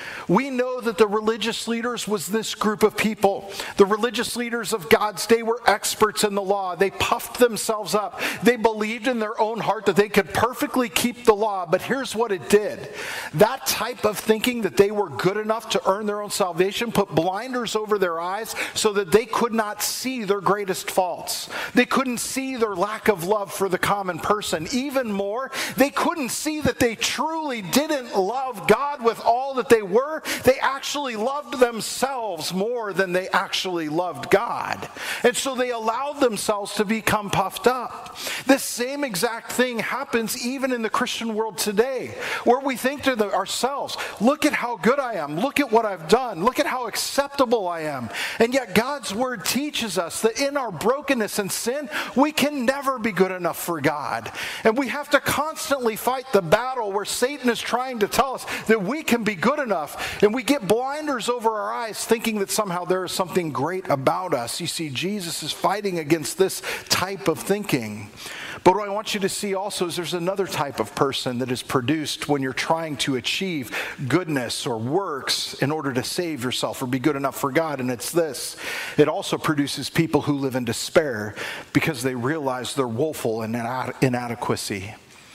We know that the religious leaders was this group of people. The religious leaders of God's day were experts in the law. They puffed themselves up. They believed in their own heart that they could perfectly keep the law. But here's what it did. That type of thinking that they were good enough to earn their own salvation put blinders over their eyes so that they could not see their greatest faults. They couldn't see their lack of love for the common person. Even more, they couldn't see that they truly didn't love God with all that they were. They actually loved themselves more than they actually loved God. And so they allowed themselves to become puffed up. This same exact thing happens even in the Christian world today, where we think to ourselves, look at how good I am. Look at what I've done. Look at how acceptable I am. And yet God's word teaches us that in our brokenness and sin, we can never be good enough for God. And we have to constantly fight the battle where Satan is trying to tell us that we can be good enough. And we get blinders over our eyes thinking that somehow there is something great about us. You see, Jesus is fighting against this type of thinking. But what I want you to see also is there's another type of person that is produced when you're trying to achieve goodness or works in order to save yourself or be good enough for God, and it's this. It also produces people who live in despair because they realize their woeful inadequacy.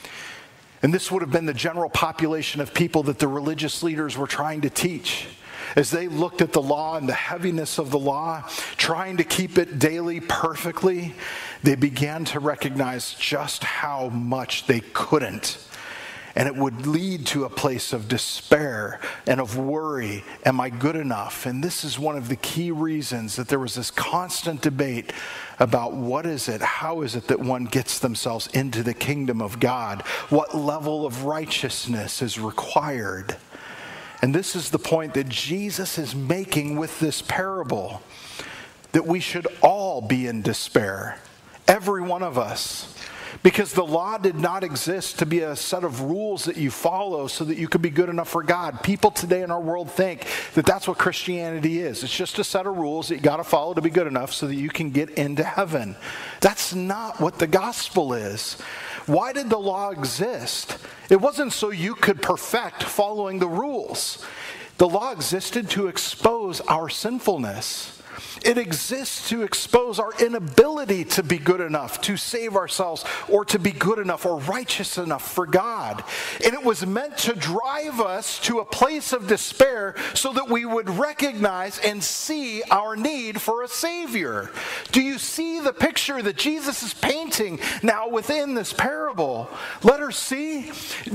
And this would have been the general population of people that the religious leaders were trying to teach. As they looked at the law and the heaviness of the law, trying to keep it daily perfectly, they began to recognize just how much they couldn't. And it would lead to a place of despair and of worry. Am I good enough? And this is one of the key reasons that there was this constant debate about what is it, how is it that one gets themselves into the kingdom of God? What level of righteousness is required? And this is the point that Jesus is making with this parable, that we should all be in despair, every one of us. Because the law did not exist to be a set of rules that you follow so that you could be good enough for God. People today in our world think that that's what Christianity is. It's just a set of rules that you got to follow to be good enough so that you can get into heaven. That's not what the gospel is. Why did the law exist? It wasn't so you could perfect following the rules. The law existed to expose our sinfulness. It exists to expose our inability to be good enough, to save ourselves, or to be good enough or righteous enough for God. And it was meant to drive us to a place of despair so that we would recognize and see our need for a Savior. Do you see the picture that Jesus is painting now within this parable? Letter C,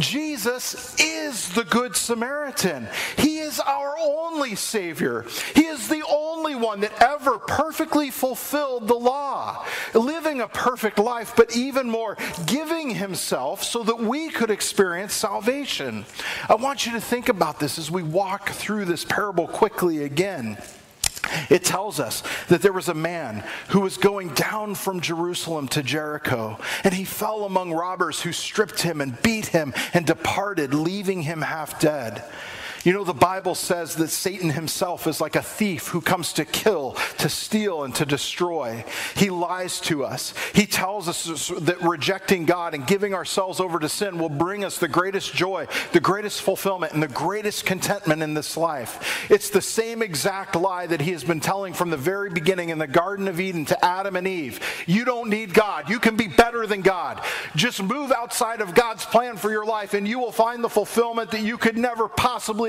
Jesus is the Good Samaritan. He is our only Savior. He is the only one that ever perfectly fulfilled the law, living a perfect life, but even more, giving himself so that we could experience salvation. I want you to think about this as we walk through this parable quickly again. It tells us that there was a man who was going down from Jerusalem to Jericho, and he fell among robbers who stripped him and beat him and departed, leaving him half dead. You know, the Bible says that Satan himself is like a thief who comes to kill, to steal, and to destroy. He lies to us. He tells us that rejecting God and giving ourselves over to sin will bring us the greatest joy, the greatest fulfillment, and the greatest contentment in this life. It's the same exact lie that he has been telling from the very beginning in the Garden of Eden to Adam and Eve. You don't need God. You can be better than God. Just move outside of God's plan for your life, and you will find the fulfillment that you could never possibly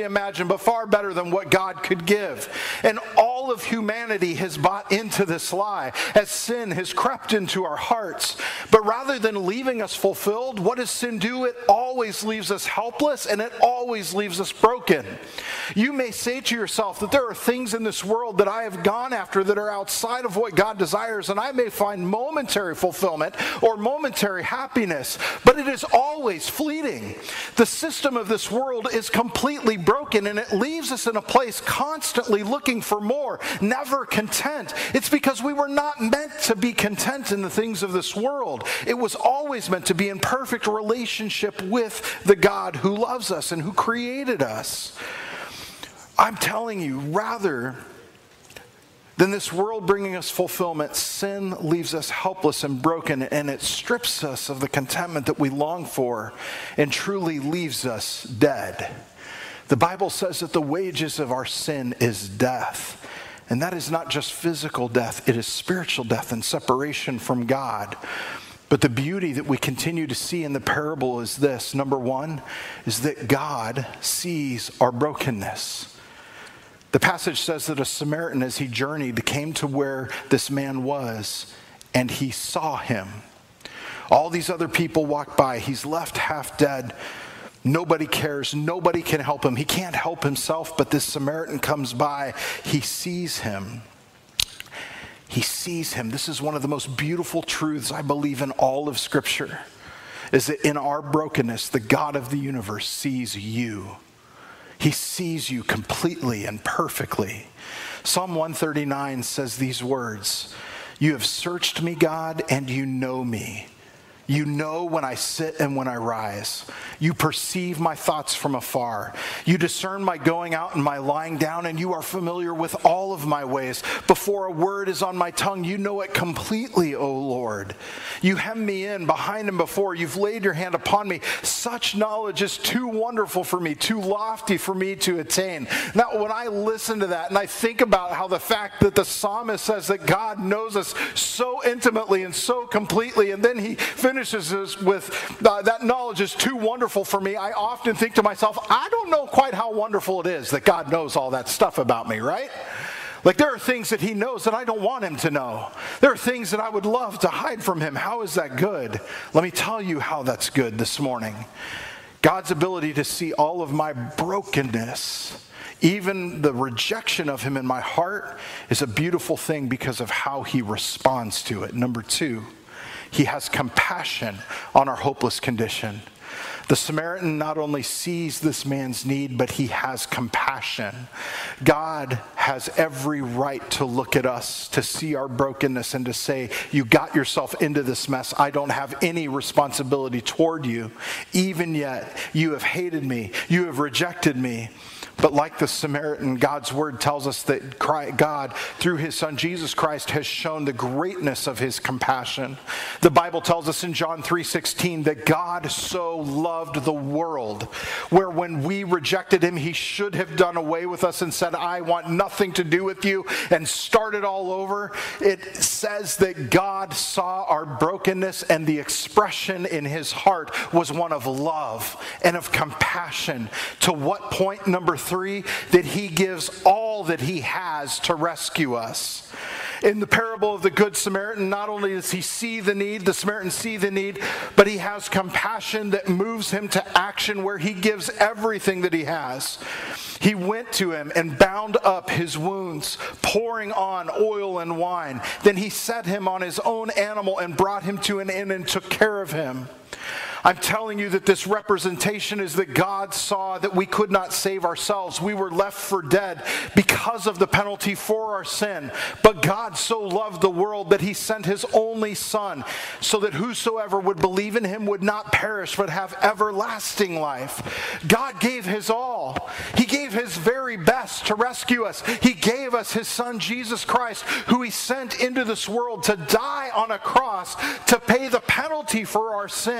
possibly imagine, but far better than what God could give. And all of humanity has bought into this lie as sin has crept into our hearts. But rather than leaving us fulfilled, what does sin do? It always leaves us helpless, and it always leaves us broken. You may say to yourself that there are things in this world that I have gone after that are outside of what God desires, and I may find momentary fulfillment or momentary happiness, but it is always fleeting. The system of this world is completely broken, and it leaves us in a place constantly looking for more, never content. It's because we were not meant to be content in the things of this world. It was always meant to be in perfect relationship with the God who loves us and who created us. I'm telling you, rather than this world bringing us fulfillment, sin leaves us helpless and broken, and it strips us of the contentment that we long for and truly leaves us dead. The Bible says that the wages of our sin is death. And that is not just physical death, it is spiritual death and separation from God. But the beauty that we continue to see in the parable is this. Number one is that God sees our brokenness. The passage says that a Samaritan, as he journeyed, came to where this man was, and he saw him. All these other people walked by. He's left half dead. Nobody cares. Nobody can help him. He can't help himself, but this Samaritan comes by. He sees him. He sees him. This is one of the most beautiful truths I believe in all of Scripture, is that in our brokenness, the God of the universe sees you. He sees you completely and perfectly. Psalm 139 says these words, "You have searched me, God, and you know me. You know when I sit and when I rise. You perceive my thoughts from afar. You discern my going out and my lying down, and you are familiar with all of my ways. Before a word is on my tongue, you know it completely, O Lord. You hem me in behind and before. You've laid your hand upon me. Such knowledge is too wonderful for me, too lofty for me to attain." Now, when I listen to that and I think about how the fact that the psalmist says that God knows us so intimately and so completely, and then he finishes this with that knowledge is too wonderful for me, I often think to myself, I don't know quite how wonderful it is that God knows all that stuff about me, right? Like, there are things that he knows that I don't want him to know. There are things that I would love to hide from him. How is that good? Let me tell you how that's good this morning. God's ability to see all of my brokenness, even the rejection of him in my heart, is a beautiful thing because of how he responds to it. Number two, he has compassion on our hopeless condition. The Samaritan not only sees this man's need, but he has compassion. God has every right to look at us, to see our brokenness, and to say, you got yourself into this mess. I don't have any responsibility toward you. Even yet, you have hated me. You have rejected me. But like the Samaritan, God's word tells us that God, through his son Jesus Christ, has shown the greatness of his compassion. The Bible tells us in John 3:16 that God so loved the world, where when we rejected him, he should have done away with us and said, I want nothing to do with you, and started all over. It says that God saw our brokenness, and the expression in his heart was one of love and of compassion. To what point? Number three, that he gives all that he has to rescue us. In the parable of the Good Samaritan, not only does he see the need, the Samaritan see the need, but he has compassion that moves him to action where he gives everything that he has. He went to him and bound up his wounds, pouring on oil and wine. Then he set him on his own animal and brought him to an inn and took care of him. I'm telling you that this representation is that God saw that we could not save ourselves. We were left for dead because of the penalty for our sin. But God so loved the world that he sent his only Son, so that whosoever would believe in him would not perish but have everlasting life. God gave his all. He gave his very best to rescue us. He gave us his Son, Jesus Christ, who he sent into this world to die on a cross to pay the penalty for our sin,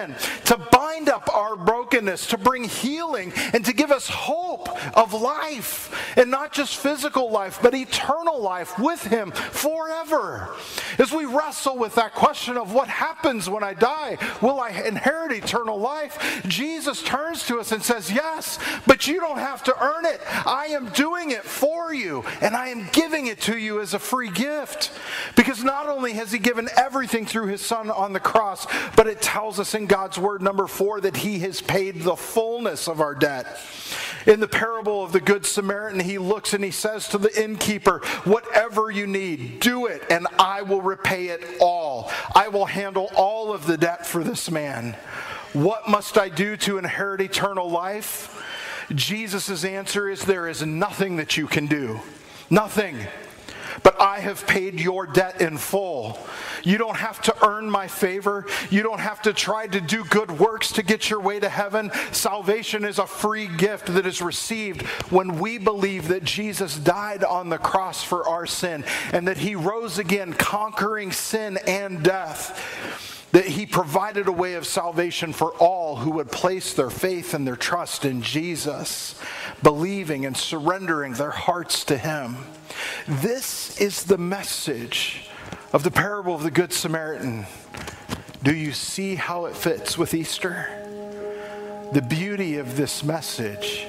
to bind up our brokenness, to bring healing, and to give us hope of life. And not just physical life, but eternal life with him forever. As we wrestle with that question of what happens when I die, will I inherit eternal life? Jesus turns to us and says, yes, but you don't have to earn it. I am doing it for you, and I am giving it to you as a free gift. Because not only has he given everything through his son on the cross, but it tells us in God's word, number 4, that he has paid the fullness of our debt. In the parable of the Good Samaritan, he looks and he says to the innkeeper, whatever you need, do it, and I will repay it all. I will handle all of the debt for this man. What must I do to inherit eternal life? Jesus' answer is, there is nothing that you can do. Nothing. But I have paid your debt in full. You don't have to earn my favor. You don't have to try to do good works to get your way to heaven. Salvation is a free gift that is received when we believe that Jesus died on the cross for our sin and that he rose again, conquering sin and death. That he provided a way of salvation for all who would place their faith and their trust in Jesus, believing and surrendering their hearts to him. This is the message of the parable of the Good Samaritan. Do you see how it fits with Easter? The beauty of this message,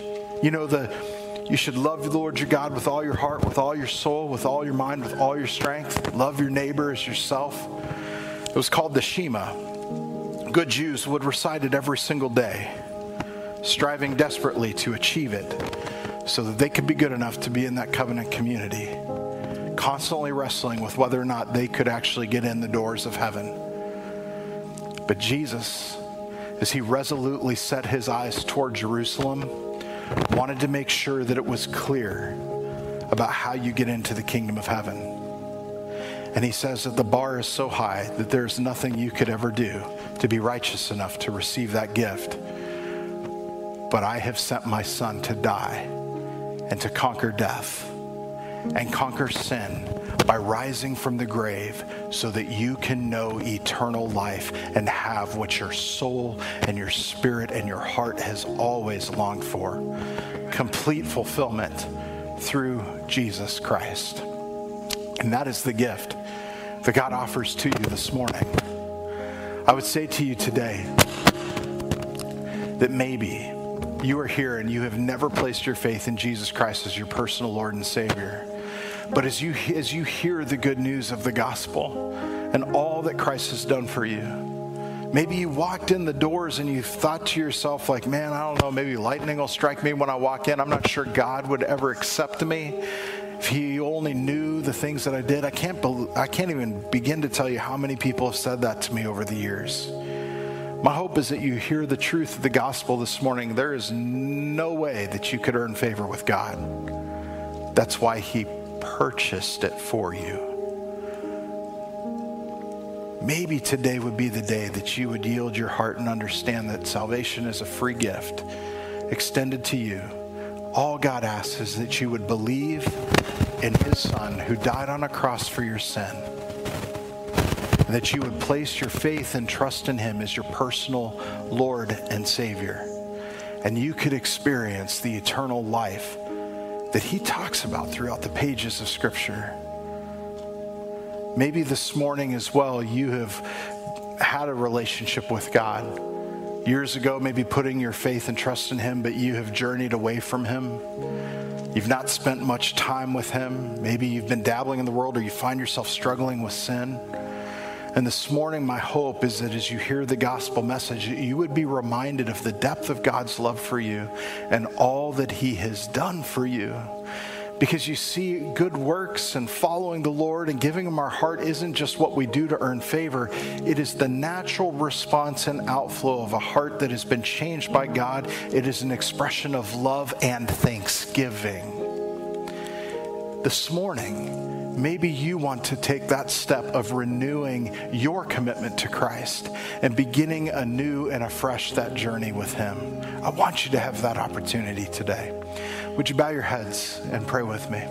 you should love the Lord your God with all your heart, with all your soul, with all your mind, with all your strength. Love your neighbor as yourself. It was called the Shema. Good Jews would recite it every single day, striving desperately to achieve it so that they could be good enough to be in that covenant community, constantly wrestling with whether or not they could actually get in the doors of heaven. But Jesus, as he resolutely set his eyes toward Jerusalem, wanted to make sure that it was clear about how you get into the kingdom of heaven. And he says that the bar is so high that there's nothing you could ever do to be righteous enough to receive that gift. But I have sent my son to die and to conquer death and conquer sin by rising from the grave so that you can know eternal life and have what your soul and your spirit and your heart has always longed for. Complete fulfillment through Jesus Christ. And that is the gift that God offers to you this morning. I would say to you today that maybe you are here and you have never placed your faith in Jesus Christ as your personal Lord and Savior. But as you hear the good news of the gospel and all that Christ has done for you, maybe you walked in the doors and you thought to yourself like, man, I don't know, maybe lightning will strike me when I walk in. I'm not sure God would ever accept me. If he only knew the things that I did. I can't even begin to tell you how many people have said that to me over the years. My hope is that you hear the truth of the gospel this morning. There is no way that you could earn favor with God. That's why he purchased it for you. Maybe today would be the day that you would yield your heart and understand that salvation is a free gift extended to you. All God asks is that you would believe in his son who died on a cross for your sin, and that you would place your faith and trust in him as your personal Lord and Savior. And you could experience the eternal life that he talks about throughout the pages of Scripture. Maybe this morning as well, you have had a relationship with God. Years ago, maybe putting your faith and trust in him, but you have journeyed away from him. You've not spent much time with him. Maybe you've been dabbling in the world, or you find yourself struggling with sin. And this morning, my hope is that as you hear the gospel message, you would be reminded of the depth of God's love for you and all that he has done for you. Because you see, good works and following the Lord and giving him our heart isn't just what we do to earn favor. It is the natural response and outflow of a heart that has been changed by God. It is an expression of love and thanksgiving. This morning, maybe you want to take that step of renewing your commitment to Christ and beginning anew and afresh that journey with him. I want you to have that opportunity today. Would you bow your heads and pray with me?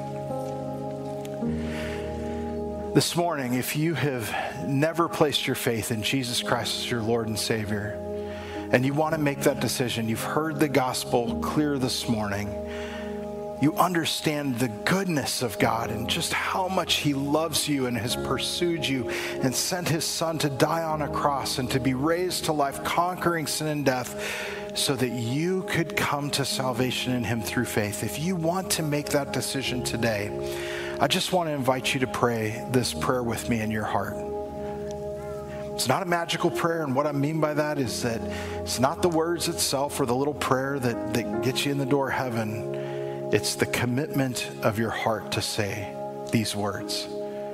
This morning, if you have never placed your faith in Jesus Christ as your Lord and Savior, and you want to make that decision, you've heard the gospel clear this morning, you understand the goodness of God and just how much he loves you and has pursued you and sent his son to die on a cross and to be raised to life, conquering sin and death, so that you could come to salvation in him through faith. If you want to make that decision today, I just want to invite you to pray this prayer with me in your heart. It's not a magical prayer, and what I mean by that is that it's not the words itself or the little prayer that gets you in the door of heaven. It's the commitment of your heart to say these words.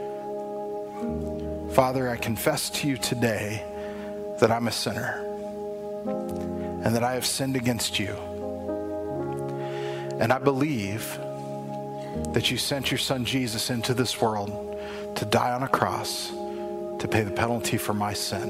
Father, I confess to you today that I'm a sinner and that I have sinned against you. And I believe that you sent your son Jesus into this world to die on a cross to pay the penalty for my sin.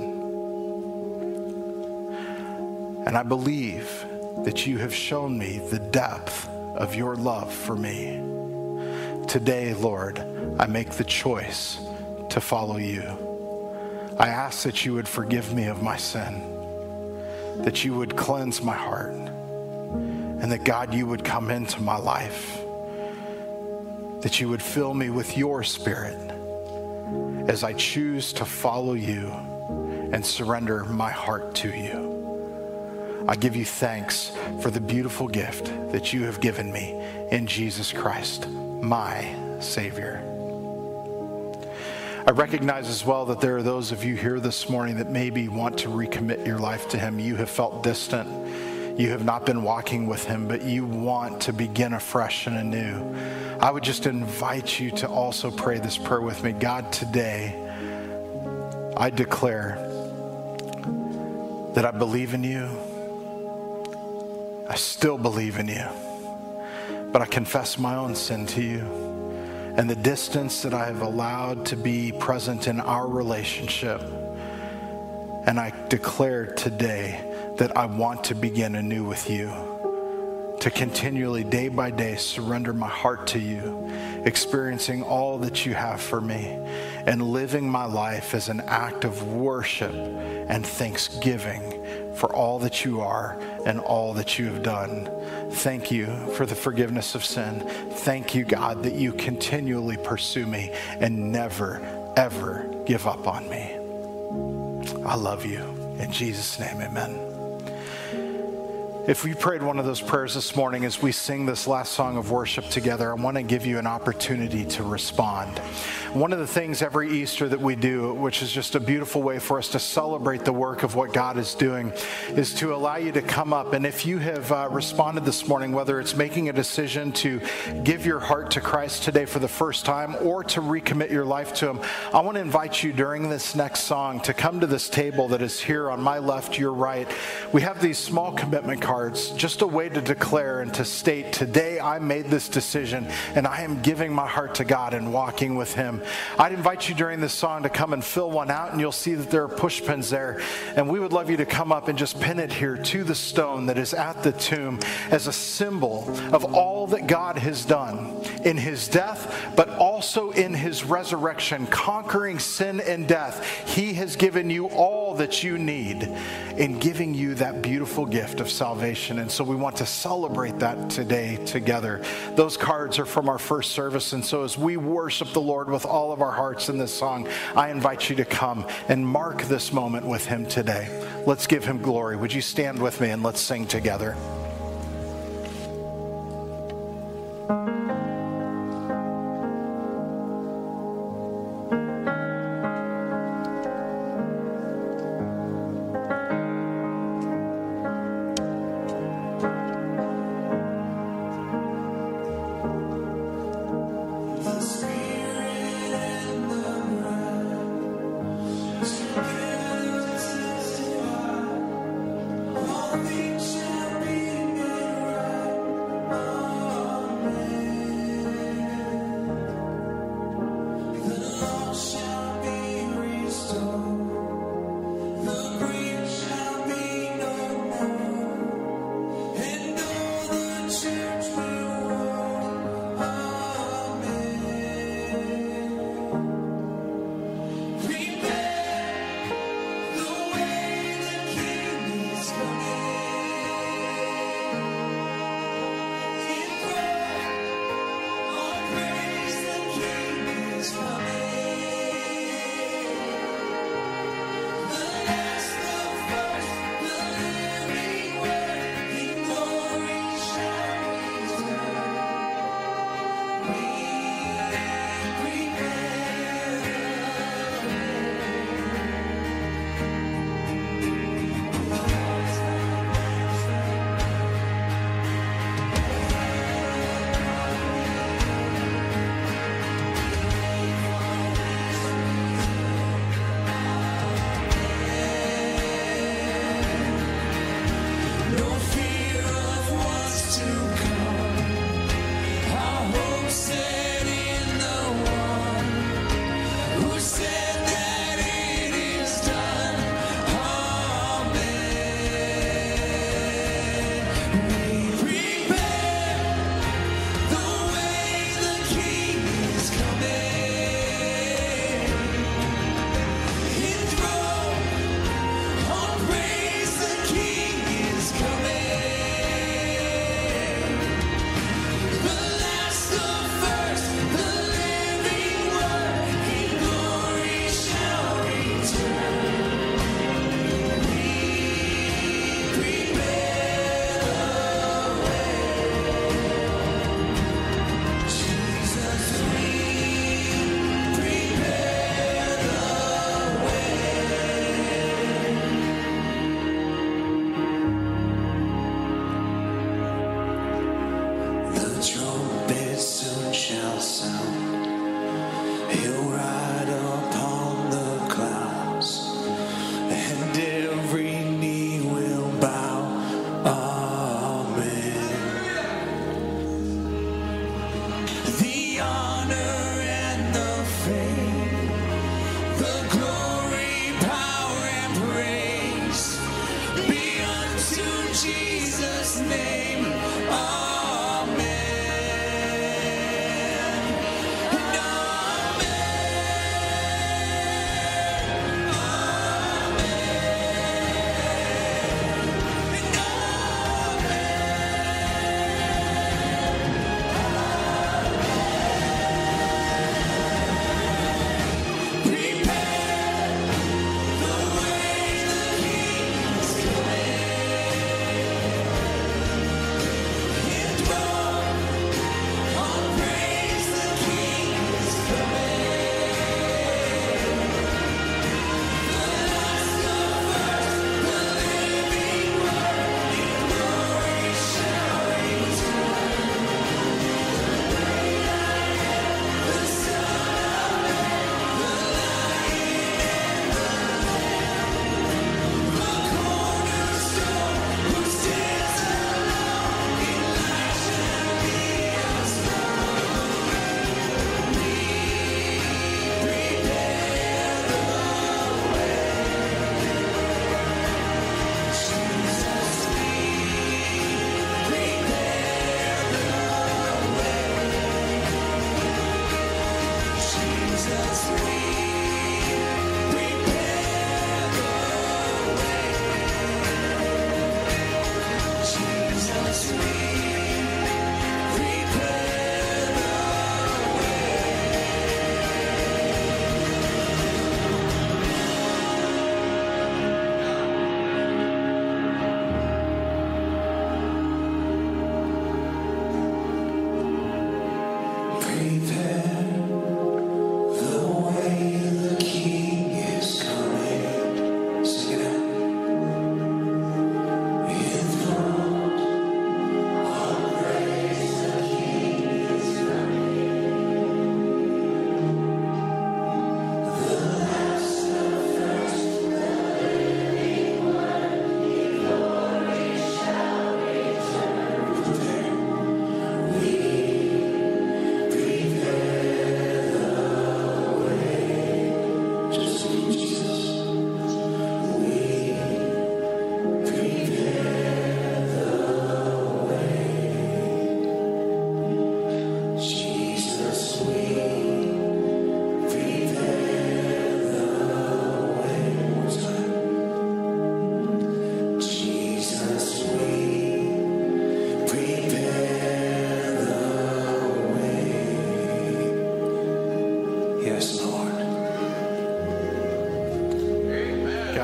And I believe that you have shown me the depth of your love for me. Today, Lord, I make the choice to follow you. I ask that you would forgive me of my sin, that you would cleanse my heart, and that God, you would come into my life, that you would fill me with your spirit as I choose to follow you and surrender my heart to you. I give you thanks for the beautiful gift that you have given me in Jesus Christ, my Savior. I recognize as well that there are those of you here this morning that maybe want to recommit your life to him. You have felt distant. You have not been walking with him, but you want to begin afresh and anew. I would just invite you to also pray this prayer with me. God, today, I declare that I believe in you. I still believe in you, but I confess my own sin to you and the distance that I have allowed to be present in our relationship. And I declare today that I want to begin anew with you, to continually, day by day, surrender my heart to you, experiencing all that you have for me, and living my life as an act of worship and thanksgiving for all that you are and all that you have done. Thank you for the forgiveness of sin. Thank you, God, that you continually pursue me and never, ever give up on me. I love you. In Jesus' name, amen. If we prayed one of those prayers this morning as we sing this last song of worship together, I want to give you an opportunity to respond. One of the things every Easter that we do, which is just a beautiful way for us to celebrate the work of what God is doing, is to allow you to come up. And if you have responded this morning, whether it's making a decision to give your heart to Christ today for the first time or to recommit your life to him, I want to invite you during this next song to come to this table that is here on my left, your right. We have these small commitment cards, just a way to declare and to state, today I made this decision and I am giving my heart to God and walking with him. I'd invite you during this song to come and fill one out, and you'll see that there are push pins there. And we would love you to come up and just pin it here to the stone that is at the tomb as a symbol of all that God has done in his death, but also in his resurrection, conquering sin and death. He has given you all that you need in giving you that beautiful gift of salvation. And so we want to celebrate that today together. Those cards are from our first service. And so as we worship the Lord with all of our hearts in this song, I invite you to come and mark this moment with him today. Let's give him glory. Would you stand with me and let's sing together?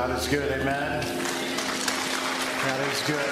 God is good, amen? God is good.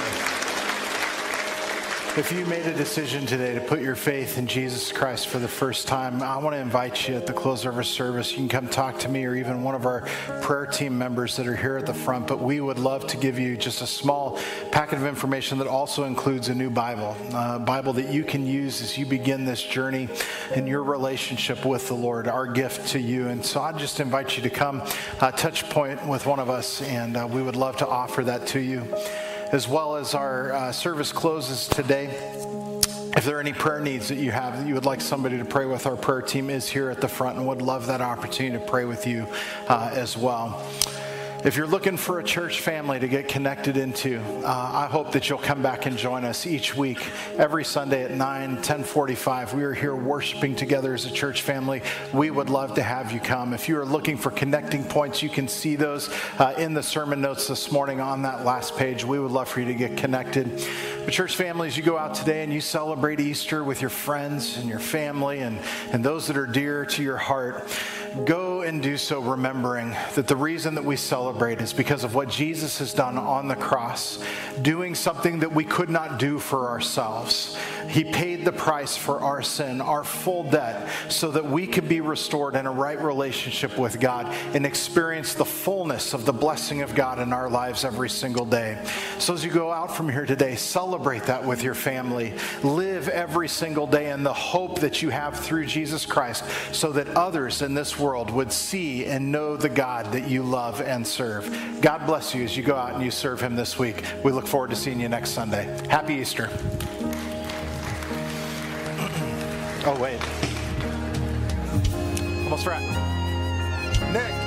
If you made a decision today to put your faith in Jesus Christ for the first time, I want to invite you at the close of our service. You can come talk to me or even one of our prayer team members that are here at the front, but we would love to give you just a small packet of information that also includes a new Bible, a Bible that you can use as you begin this journey in your relationship with the Lord, our gift to you. And so I just invite you to come touch point with one of us, and we would love to offer that to you. As well as our service closes today, if there are any prayer needs that you have that you would like somebody to pray with, our prayer team is here at the front and would love that opportunity to pray with you as well. If you're looking for a church family to get connected into, I hope that you'll come back and join us each week, every Sunday at 10:45. We are here worshiping together as a church family. We would love to have you come. If you are looking for connecting points, you can see those in the sermon notes this morning on that last page. We would love for you to get connected. But church families, you go out today and you celebrate Easter with your friends and your family and those that are dear to your heart. Go and do so remembering that the reason that we celebrate is because of what Jesus has done on the cross, doing something that we could not do for ourselves. He paid the price for our sin, our full debt, so that we could be restored in a right relationship with God and experience the fullness of the blessing of God in our lives every single day. So as you go out from here today, celebrate that with your family. Live every single day in the hope that you have through Jesus Christ so that others in this world would see and know the God that you love and serve. God bless you as you go out and you serve him this week. We look forward to seeing you next Sunday. Happy Easter. Oh, wait. Almost right. Nick.